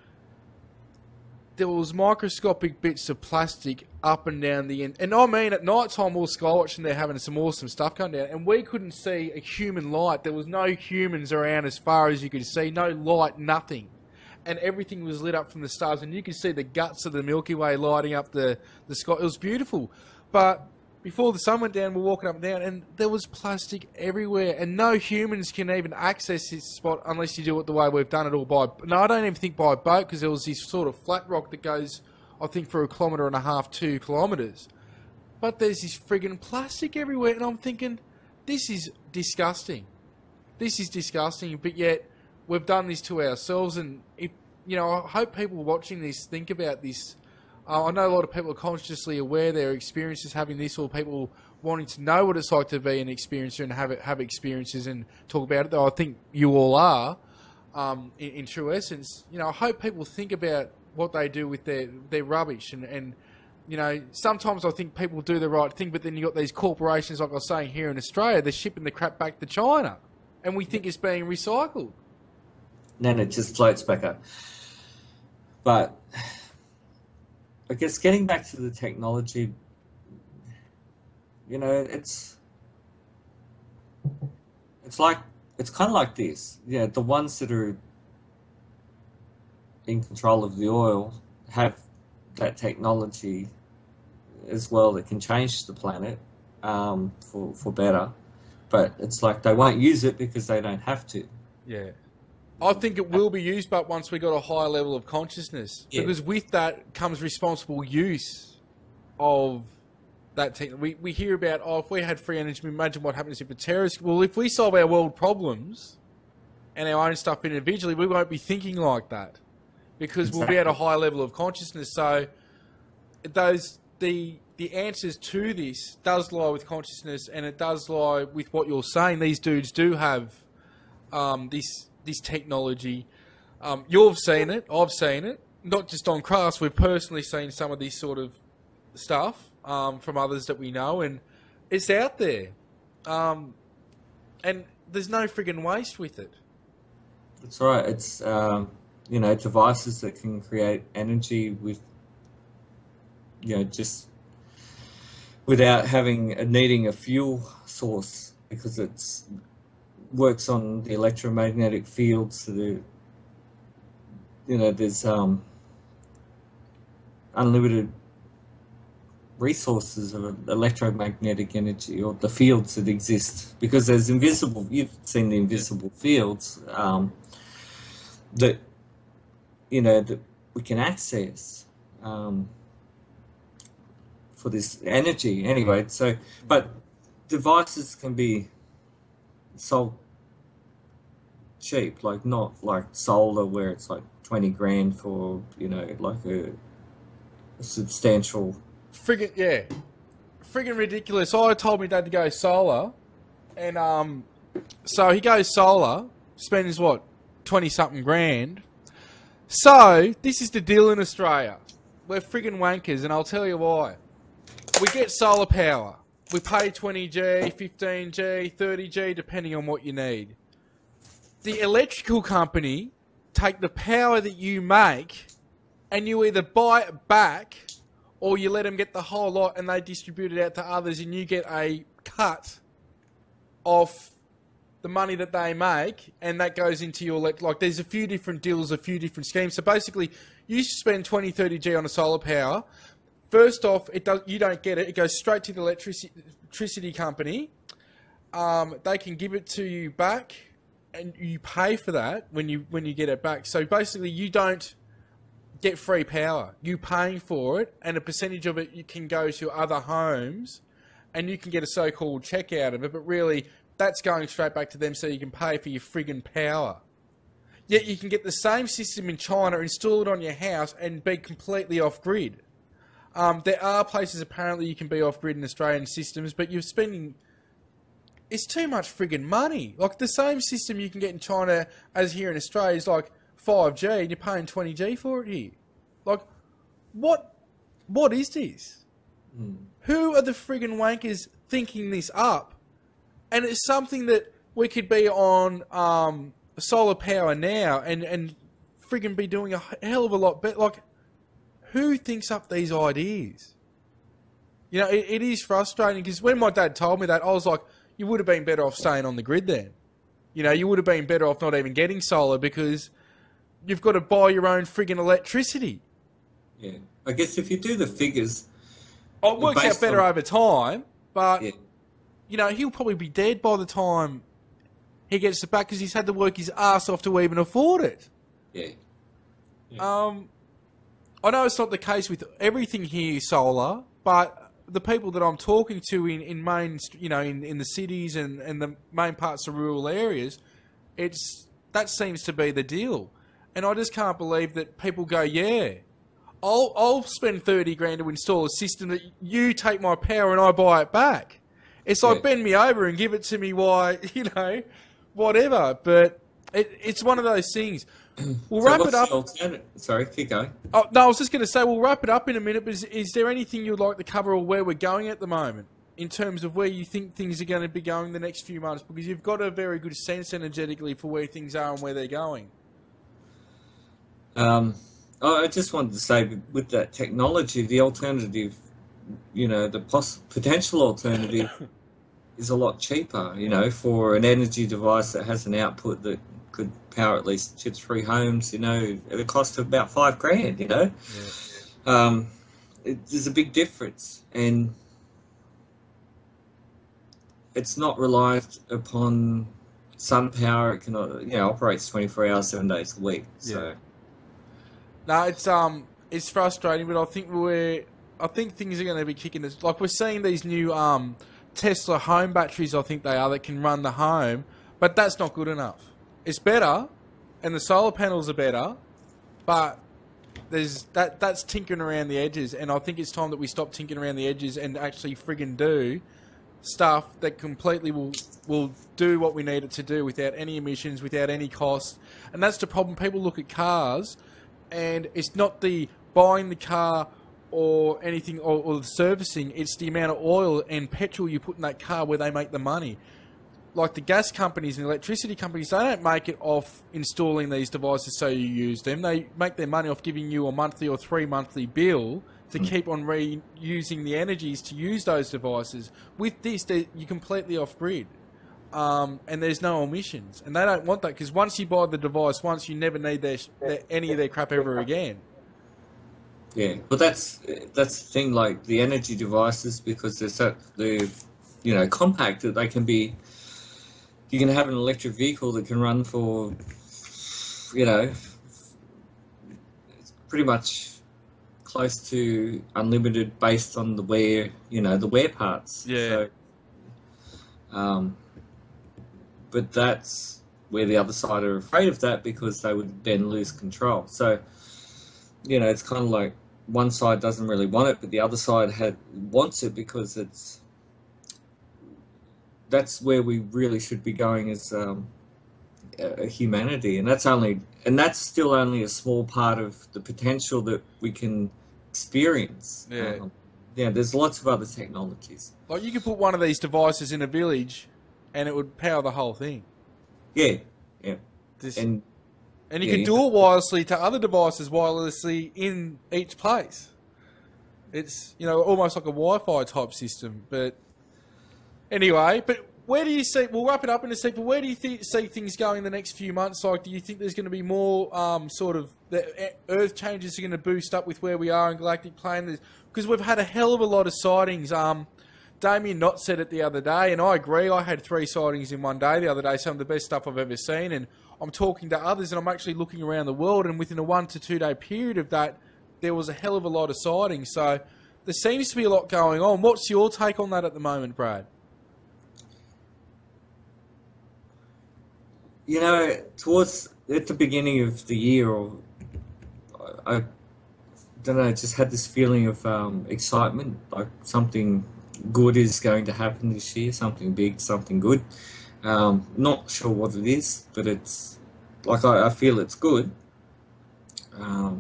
there was microscopic bits of plastic up and down the end. And I mean, at night time, we were sky watching, they're having some awesome stuff going down, and we couldn't see a human light. There was no humans around as far as you could see, no light, nothing. And everything was lit up from the stars, and you could see the guts of the Milky Way lighting up the sky. It was beautiful. But before the sun went down, we were walking up and down, and there was plastic everywhere, and no humans can even access this spot unless you do it the way we've done it all by... No, I don't even think by boat, because there was this sort of flat rock that goes, I think, for 1.5 kilometres, 2 kilometres. But there's this friggin' plastic everywhere, and I'm thinking, this is disgusting. This is disgusting, but yet we've done this to ourselves, and if, I hope people watching this think about this. I know a lot of people are consciously aware their experiences having this, or people wanting to know what it's like to be an experiencer and have experiences and talk about it, though I think you all are, in true essence. I hope people think about what they do with their rubbish, and sometimes I think people do the right thing, but then you've got these corporations, like I was saying here in Australia, they're shipping the crap back to China, and we think it's being recycled. Then it just floats back up. But I guess getting back to the technology, it's kind of like this. Yeah, the ones that are in control of the oil have that technology as well that can change the planet for better. But it's like they won't use it because they don't have to. Yeah. I think it will be used, but once we got a higher level of consciousness. Yeah. Because with that comes responsible use of that technology. We hear about, if we had free energy, imagine what happens if a terrorist... Well, if we solve our world problems and our own stuff individually, we won't be thinking like that. Because we'll be at a high level of consciousness. So the answers to this does lie with consciousness, and it does lie with what you're saying. These dudes do have this technology. You've seen it, I've seen it, not just on Crafts. We've personally seen some of this sort of stuff from others that we know, and it's out there. And there's no friggin' waste with it. That's right. It's, devices that can create energy with, just without needing a fuel source, because it's works on the electromagnetic fields. There's unlimited resources of electromagnetic energy, or the fields that exist, because there's invisible. You've seen the invisible fields that that we can access for this energy. Anyway, but devices can be sold cheap, like not like solar where it's like 20 grand for like a substantial. Friggin' ridiculous. I told my dad to go solar, and so he goes solar, spends 20 something grand. So this is the deal in Australia. We're friggin' wankers, and I'll tell you why. We get solar power. We pay 20G, 15G, 30G, depending on what you need. The electrical company take the power that you make, and you either buy it back, or you let them get the whole lot and they distribute it out to others, and you get a cut off the money that they make, and that goes into your... Like, there's a few different deals, a few different schemes. So basically, you spend 20, 30G on a solar power. First off, you don't get it. It goes straight to the electricity company. They can give it to you back, and you pay for that when you get it back. So basically, you don't get free power. You paying for it, and a percentage of it you can go to other homes, and you can get a so-called check out of it. But really, that's going straight back to them, so you can pay for your friggin' power. Yet you can get the same system in China, install it on your house, and be completely off-grid. There are places apparently you can be off-grid in Australian systems, but you're spending... It's too much friggin' money. Like, the same system you can get in China as here in Australia is like 5G, and you're paying 20G for it here. Like, what is this? Who are the friggin' wankers thinking this up? And it's something that we could be on solar power now and friggin' be doing a hell of a lot better. Like, who thinks up these ideas? You know, it is frustrating, because when my dad told me that, I was like, you would have been better off staying on the grid then. You know, you would have been better off not even getting solar, because you've got to buy your own friggin' electricity. Yeah. I guess if you do the figures... Oh, it works out better over time, but, yeah. you know, he'll probably be dead by the time he gets it back, because he's had to work his ass off to even afford it. Yeah. I know it's not the case with everything here solar, but the people that I'm talking to in main, you know, in the cities and the main parts of rural areas, that seems to be the deal. And I just can't believe that people go, yeah, I'll spend 30 grand to install a system that you take my power and I buy it back. It's like, bend me over and give it to me, why, you know, whatever. But it's one of those things. We'll wrap it up. Sorry, keep going. Oh, no, I was just going to say, we'll wrap it up in a minute, but is there anything you'd like to cover, or where we're going at the moment in terms of where you think things are going to be going the next few months? Because you've got a very good sense energetically for where things are and where they're going. I just wanted to say, with that technology, the alternative, you know, the potential alternative is a lot cheaper, you know, for an energy device that has an output that could power at least 2 to 3 homes, you know, at a cost of about $5,000, you know. There's a big difference, and it's not relied upon sun power. It can, you know, operates 24 hours, 7 days a week. So, no, it's frustrating, but I think things are going to be kicking this. Like, we're seeing these new Tesla home batteries, I think they are, that can run the home, but that's not good enough. It's better, and the solar panels are better, but that's tinkering around the edges, and I think it's time that we stop tinkering around the edges and actually friggin' do stuff that completely will do what we need it to do without any emissions, without any cost. And that's the problem. People look at cars, and it's not the buying the car or anything, or the servicing, it's the amount of oil and petrol you put in that car where they make the money. Like the gas companies and electricity companies, they don't make it off installing these devices so you use them. They make their money off giving you a monthly or 3 monthly bill to keep on reusing the energies to use those devices. With this, you're completely off grid, and there's no emissions. And they don't want that, because once you buy the device once, you never need any of their crap ever again. Yeah, but that's the thing. Like the energy devices, because they're you know, compact, that they can be. You can have an electric vehicle that can run for, you know, it's pretty much close to unlimited based on the wear, you know, the wear parts. Yeah. So, but that's where the other side are afraid of that, because they would then lose control. So, you know, it's kind of like one side doesn't really want it, but the other side wants it, because that's where we really should be going as humanity, and that's still only a small part of the potential that we can experience. Yeah, there's lots of other technologies. Like, you could put one of these devices in a village, and it would power the whole thing. Yeah. And you can do it wirelessly to other devices wirelessly in each place. It's, you know, almost like a Wi-Fi type system, but. Anyway, but where do you see... We'll wrap it up in a sec, but where do you see things going in the next few months? Like, do you think there's going to be more sort of... The Earth changes are going to boost up with where we are in galactic plane? Because we've had a hell of a lot of sightings. Damien Knott said it the other day, and I agree. I had 3 sightings in one day the other day, some of the best stuff I've ever seen, and I'm talking to others, and I'm actually looking around the world, and within a 1 to 2 day period of that, there was a hell of a lot of sightings. So there seems to be a lot going on. What's your take on that at the moment, Brad? You know, towards at the beginning of the year, or I don't know, just had this feeling of excitement, like something good is going to happen this year, something big, something good. Not sure what it is, but it's like I feel it's good. But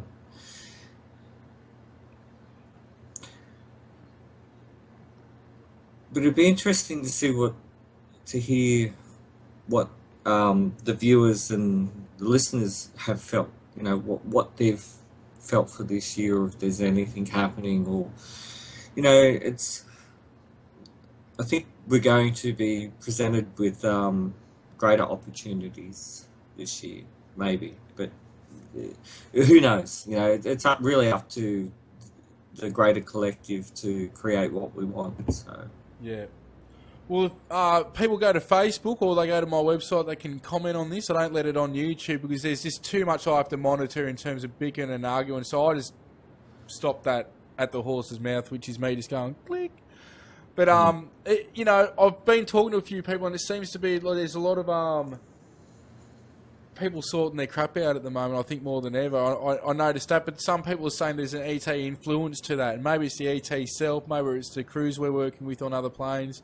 it'd be interesting to hear what the viewers and the listeners have felt. You know, what they've felt for this year, or if there's anything happening, or you know, I think we're going to be presented with greater opportunities this year, maybe, but who knows? You know, it's really up to the greater collective to create what we want. So yeah. Well, if people go to Facebook or they go to my website, they can comment on this. I don't let it on YouTube because there's just too much I have to monitor in terms of bickering and arguing. So I just stop that at the horse's mouth, which is me just going click. But you know, I've been talking to a few people, and it seems to be there's a lot of people sorting their crap out at the moment. I think more than ever. I noticed that, but some people are saying there's an ET influence to that, and maybe it's the ET self, maybe it's the crews we're working with on other planes.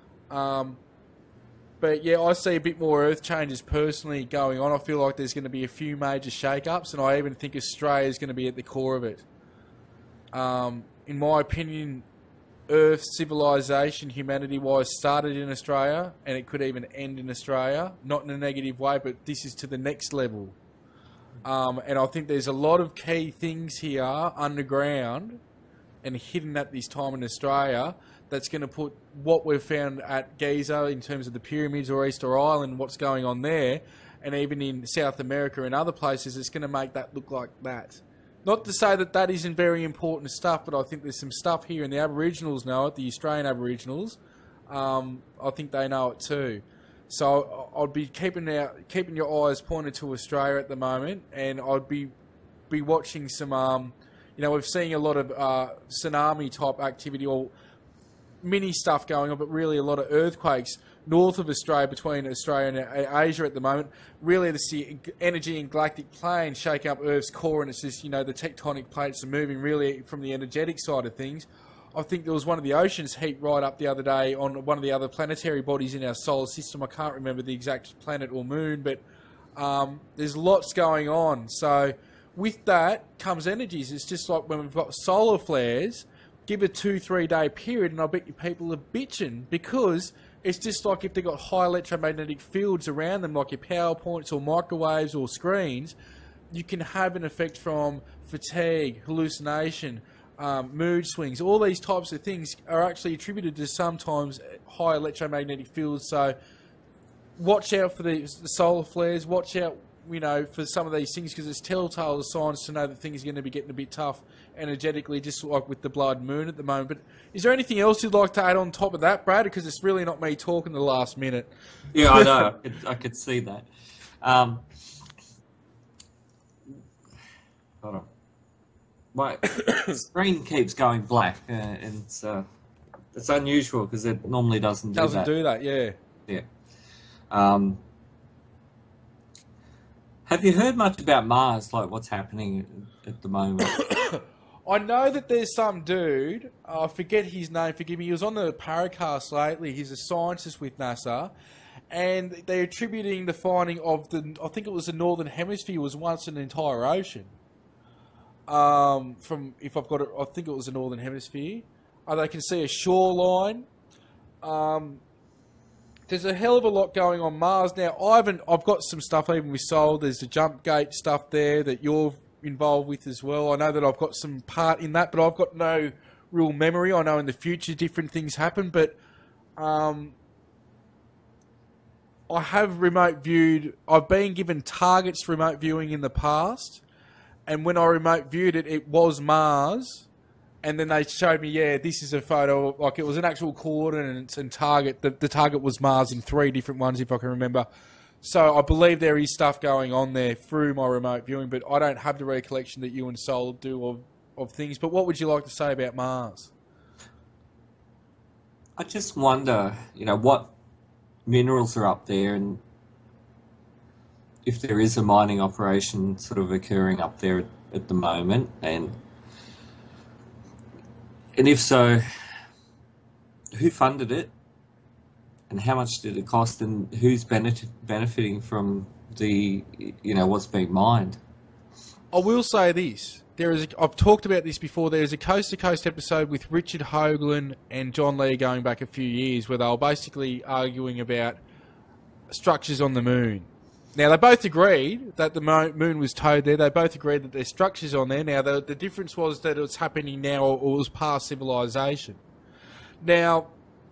But yeah, I see a bit more earth changes personally going on. I feel like there's going to be a few major shake-ups, and I even think Australia is going to be at the core of it. In my opinion, Earth civilization, humanity-wise, started in Australia, and it could even end in Australia. Not in a negative way, but this is to the next level. And I think there's a lot of key things here underground and hidden at this time in Australia that's going to put what we've found at Giza in terms of the pyramids or Easter Island, what's going on there, and even in South America and other places, it's going to make that look like that. Not to say that that isn't very important stuff, but I think there's some stuff here, and the Aboriginals know it, the Australian Aboriginals. I think they know it too. So I'd be keeping your eyes pointed to Australia at the moment, and I'd be watching some, you know, we're seeing a lot of tsunami type activity or mini stuff going on, but really a lot of earthquakes north of Australia, between Australia and Asia at the moment. Really, the energy and galactic plane shaking up Earth's core, and it's just, you know, the tectonic plates are moving really from the energetic side of things. I think there was one of the oceans heat right up the other day on one of the other planetary bodies in our solar system. I can't remember the exact planet or moon, but there's lots going on. So with that comes energies. It's just like when we've got solar flares, give a 2-3 day period, and I bet you people are bitching, because it's just like if they've got high electromagnetic fields around them, like your power points or microwaves or screens, you can have an effect from fatigue, hallucination, mood swings. All these types of things are actually attributed to sometimes high electromagnetic fields. So watch out for the solar flares. Watch out, you know, for some of these things, because it's telltale signs to know that things are going to be getting a bit tough energetically, just like with the blood moon at the moment. But is there anything else you'd like to add on top of that, Brad? Because it's really not me talking the last minute. Yeah, I know. I could see that. Hold on. My screen keeps going black, and it's unusual because it normally doesn't do that. Doesn't do that, yeah. Yeah. Have you heard much about Mars, like what's happening at the moment? I know that there's some dude, I forget his name, forgive me, he was on the Paracast lately. He's a scientist with NASA, and they're attributing the finding of I think it was the Northern Hemisphere was once an entire ocean. If I've got it, I think it was the Northern Hemisphere. They can see a shoreline. There's a hell of a lot going on Mars now. I've got some stuff even with Sol. There's the jump gate stuff there that you're involved with as well. I know that I've got some part in that, but I've got no real memory. I know in the future different things happen, but I have remote viewed. I've been given targets remote viewing in the past, and when I remote viewed it, it was Mars, And then they showed me, this is a photo, like it was an actual coordinates and target. The target was Mars in 3 different ones, if I can remember. So I believe there is stuff going on there through my remote viewing, but I don't have the recollection that you and Sol do of things. But what would you like to say about Mars? I just wonder, what minerals are up there, and if there is a mining operation sort of occurring up there at the moment, and if so, who funded it, and how much did it cost, and who's benefiting from the, what's being mined? I will say this. I've talked about this before. There's a Coast to Coast episode with Richard Hoagland and John Lee going back a few years where they were basically arguing about structures on the moon. Now, they both agreed that the moon was towed there. They both agreed that there's structures on there. Now, the difference was that it was happening now or it was past civilization. Now,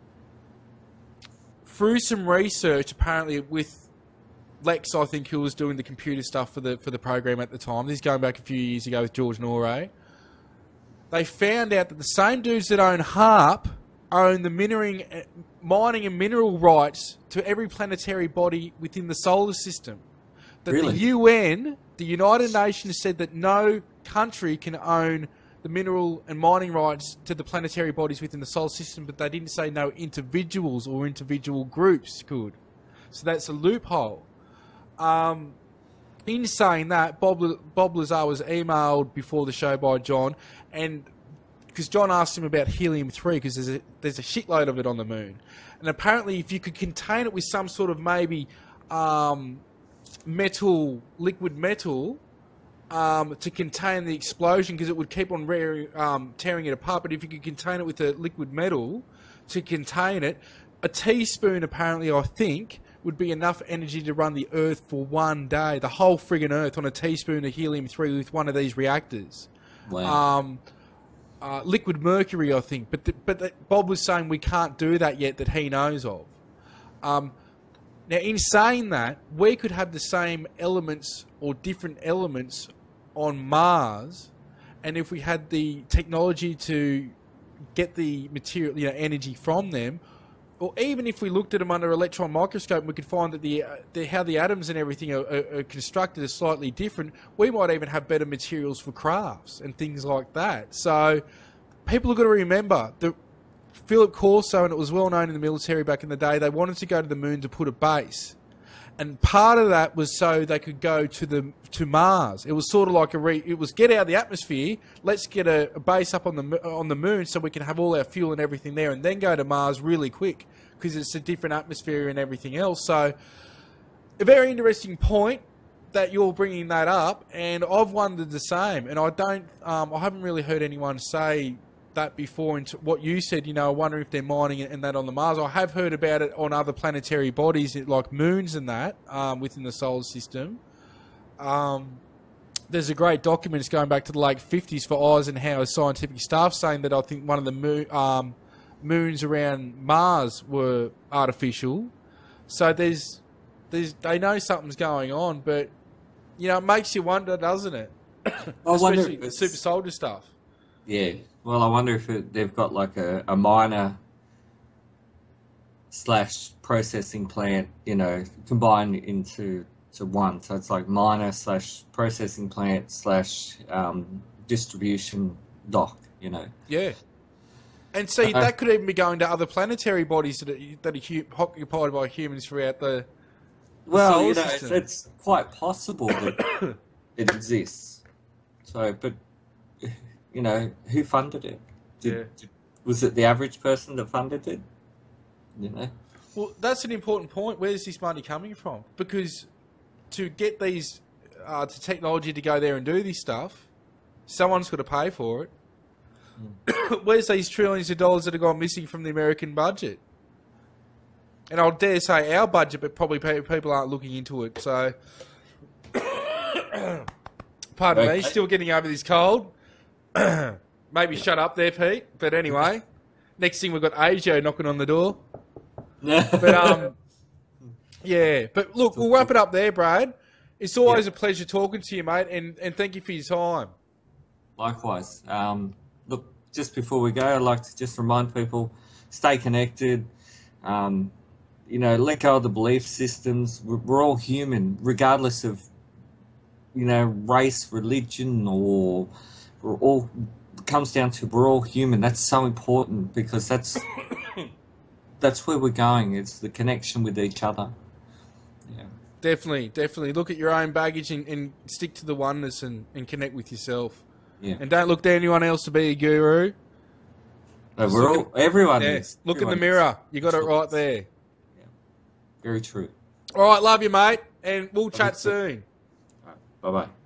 through some research, apparently with Lex, I think, who was doing the computer stuff for the program at the time, this is going back a few years ago with George Norrie, they found out that the same dudes that own HARP own the mining and mineral rights to every planetary body within the solar system. That Really? The UN, the United Nations, said that no country can own the mineral and mining rights to the planetary bodies within the solar system, but they didn't say no individuals or individual groups could. So that's a loophole. In saying that, Bob Lazar was emailed before the show by John, and because John asked him about helium-3, because there's a shitload of it on the moon, and apparently if you could contain it with some sort of maybe liquid metal, to contain the explosion, because it would keep on tearing it apart, but if you could contain it with a liquid metal to contain it, a teaspoon apparently, I think, would be enough energy to run the Earth for one day, the whole friggin' Earth, on a teaspoon of helium-3 with one of these reactors. Wow. Liquid mercury, I think. But Bob was saying we can't do that yet that he knows of. Now, in saying that, we could have the same elements or different elements on Mars, and if we had the technology to get the material, energy from them, or even if we looked at them under electron microscope, we could find that how the atoms and everything are constructed is slightly different. We might even have better materials for crafts and things like that. So people have got to remember that Philip Corso, and it was well known in the military back in the day, they wanted to go to the moon to put a base. And part of that was so they could go to Mars. It was sort of like it was get out of the atmosphere. Let's get a base up on the moon so we can have all our fuel and everything there, and then go to Mars really quick because it's a different atmosphere and everything else. So, a very interesting point that you're bringing that up, and I've wondered the same. And I haven't really heard anyone say that before into what you said, I wonder if they're mining it and that on the Mars. I have heard about it on other planetary bodies like moons and that within the solar system. There's a great document going back to the late 50s for Eisenhower's scientific staff saying that I think one of the moons around Mars were artificial. So they know something's going on, but it makes you wonder, doesn't it? Especially the super soldier stuff. Yeah. Well, I wonder if they've got like a miner / processing plant, combined into one. So it's like miner / processing plant / distribution dock, Yeah. And see, that could even be going to other planetary bodies that are occupied by humans throughout the solar system. It's quite possible that it exists. So, but who funded it? Was it the average person that funded it? Well, that's an important point. Where's this money coming from? Because to get these to technology to go there and do this stuff, someone's got to pay for it. Where's these trillions of dollars that have gone missing from the American budget? And I'll dare say our budget, but probably people aren't looking into it. So, pardon me, still getting over this cold. Maybe shut up there, Pete. But anyway, next thing we've got Asia knocking on the door. But yeah. But look, we'll wrap it up there, Brad. It's always a pleasure talking to you, mate, and thank you for your time. Likewise. Look, just before we go, I'd like to just remind people, stay connected. Let go of the belief systems. We're all human, regardless of, race, religion, or we're all, it comes down to we're all human. That's so important because that's where we're going. It's the connection with each other. Yeah. Definitely. Look at your own baggage and stick to the oneness and connect with yourself. Yeah. And don't look to anyone else to be a guru. No, everyone is. Look in the Everyone mirror. You got it Sure. right there. Yeah. Very true. All right, love you, mate. And we'll chat soon. Bye-bye.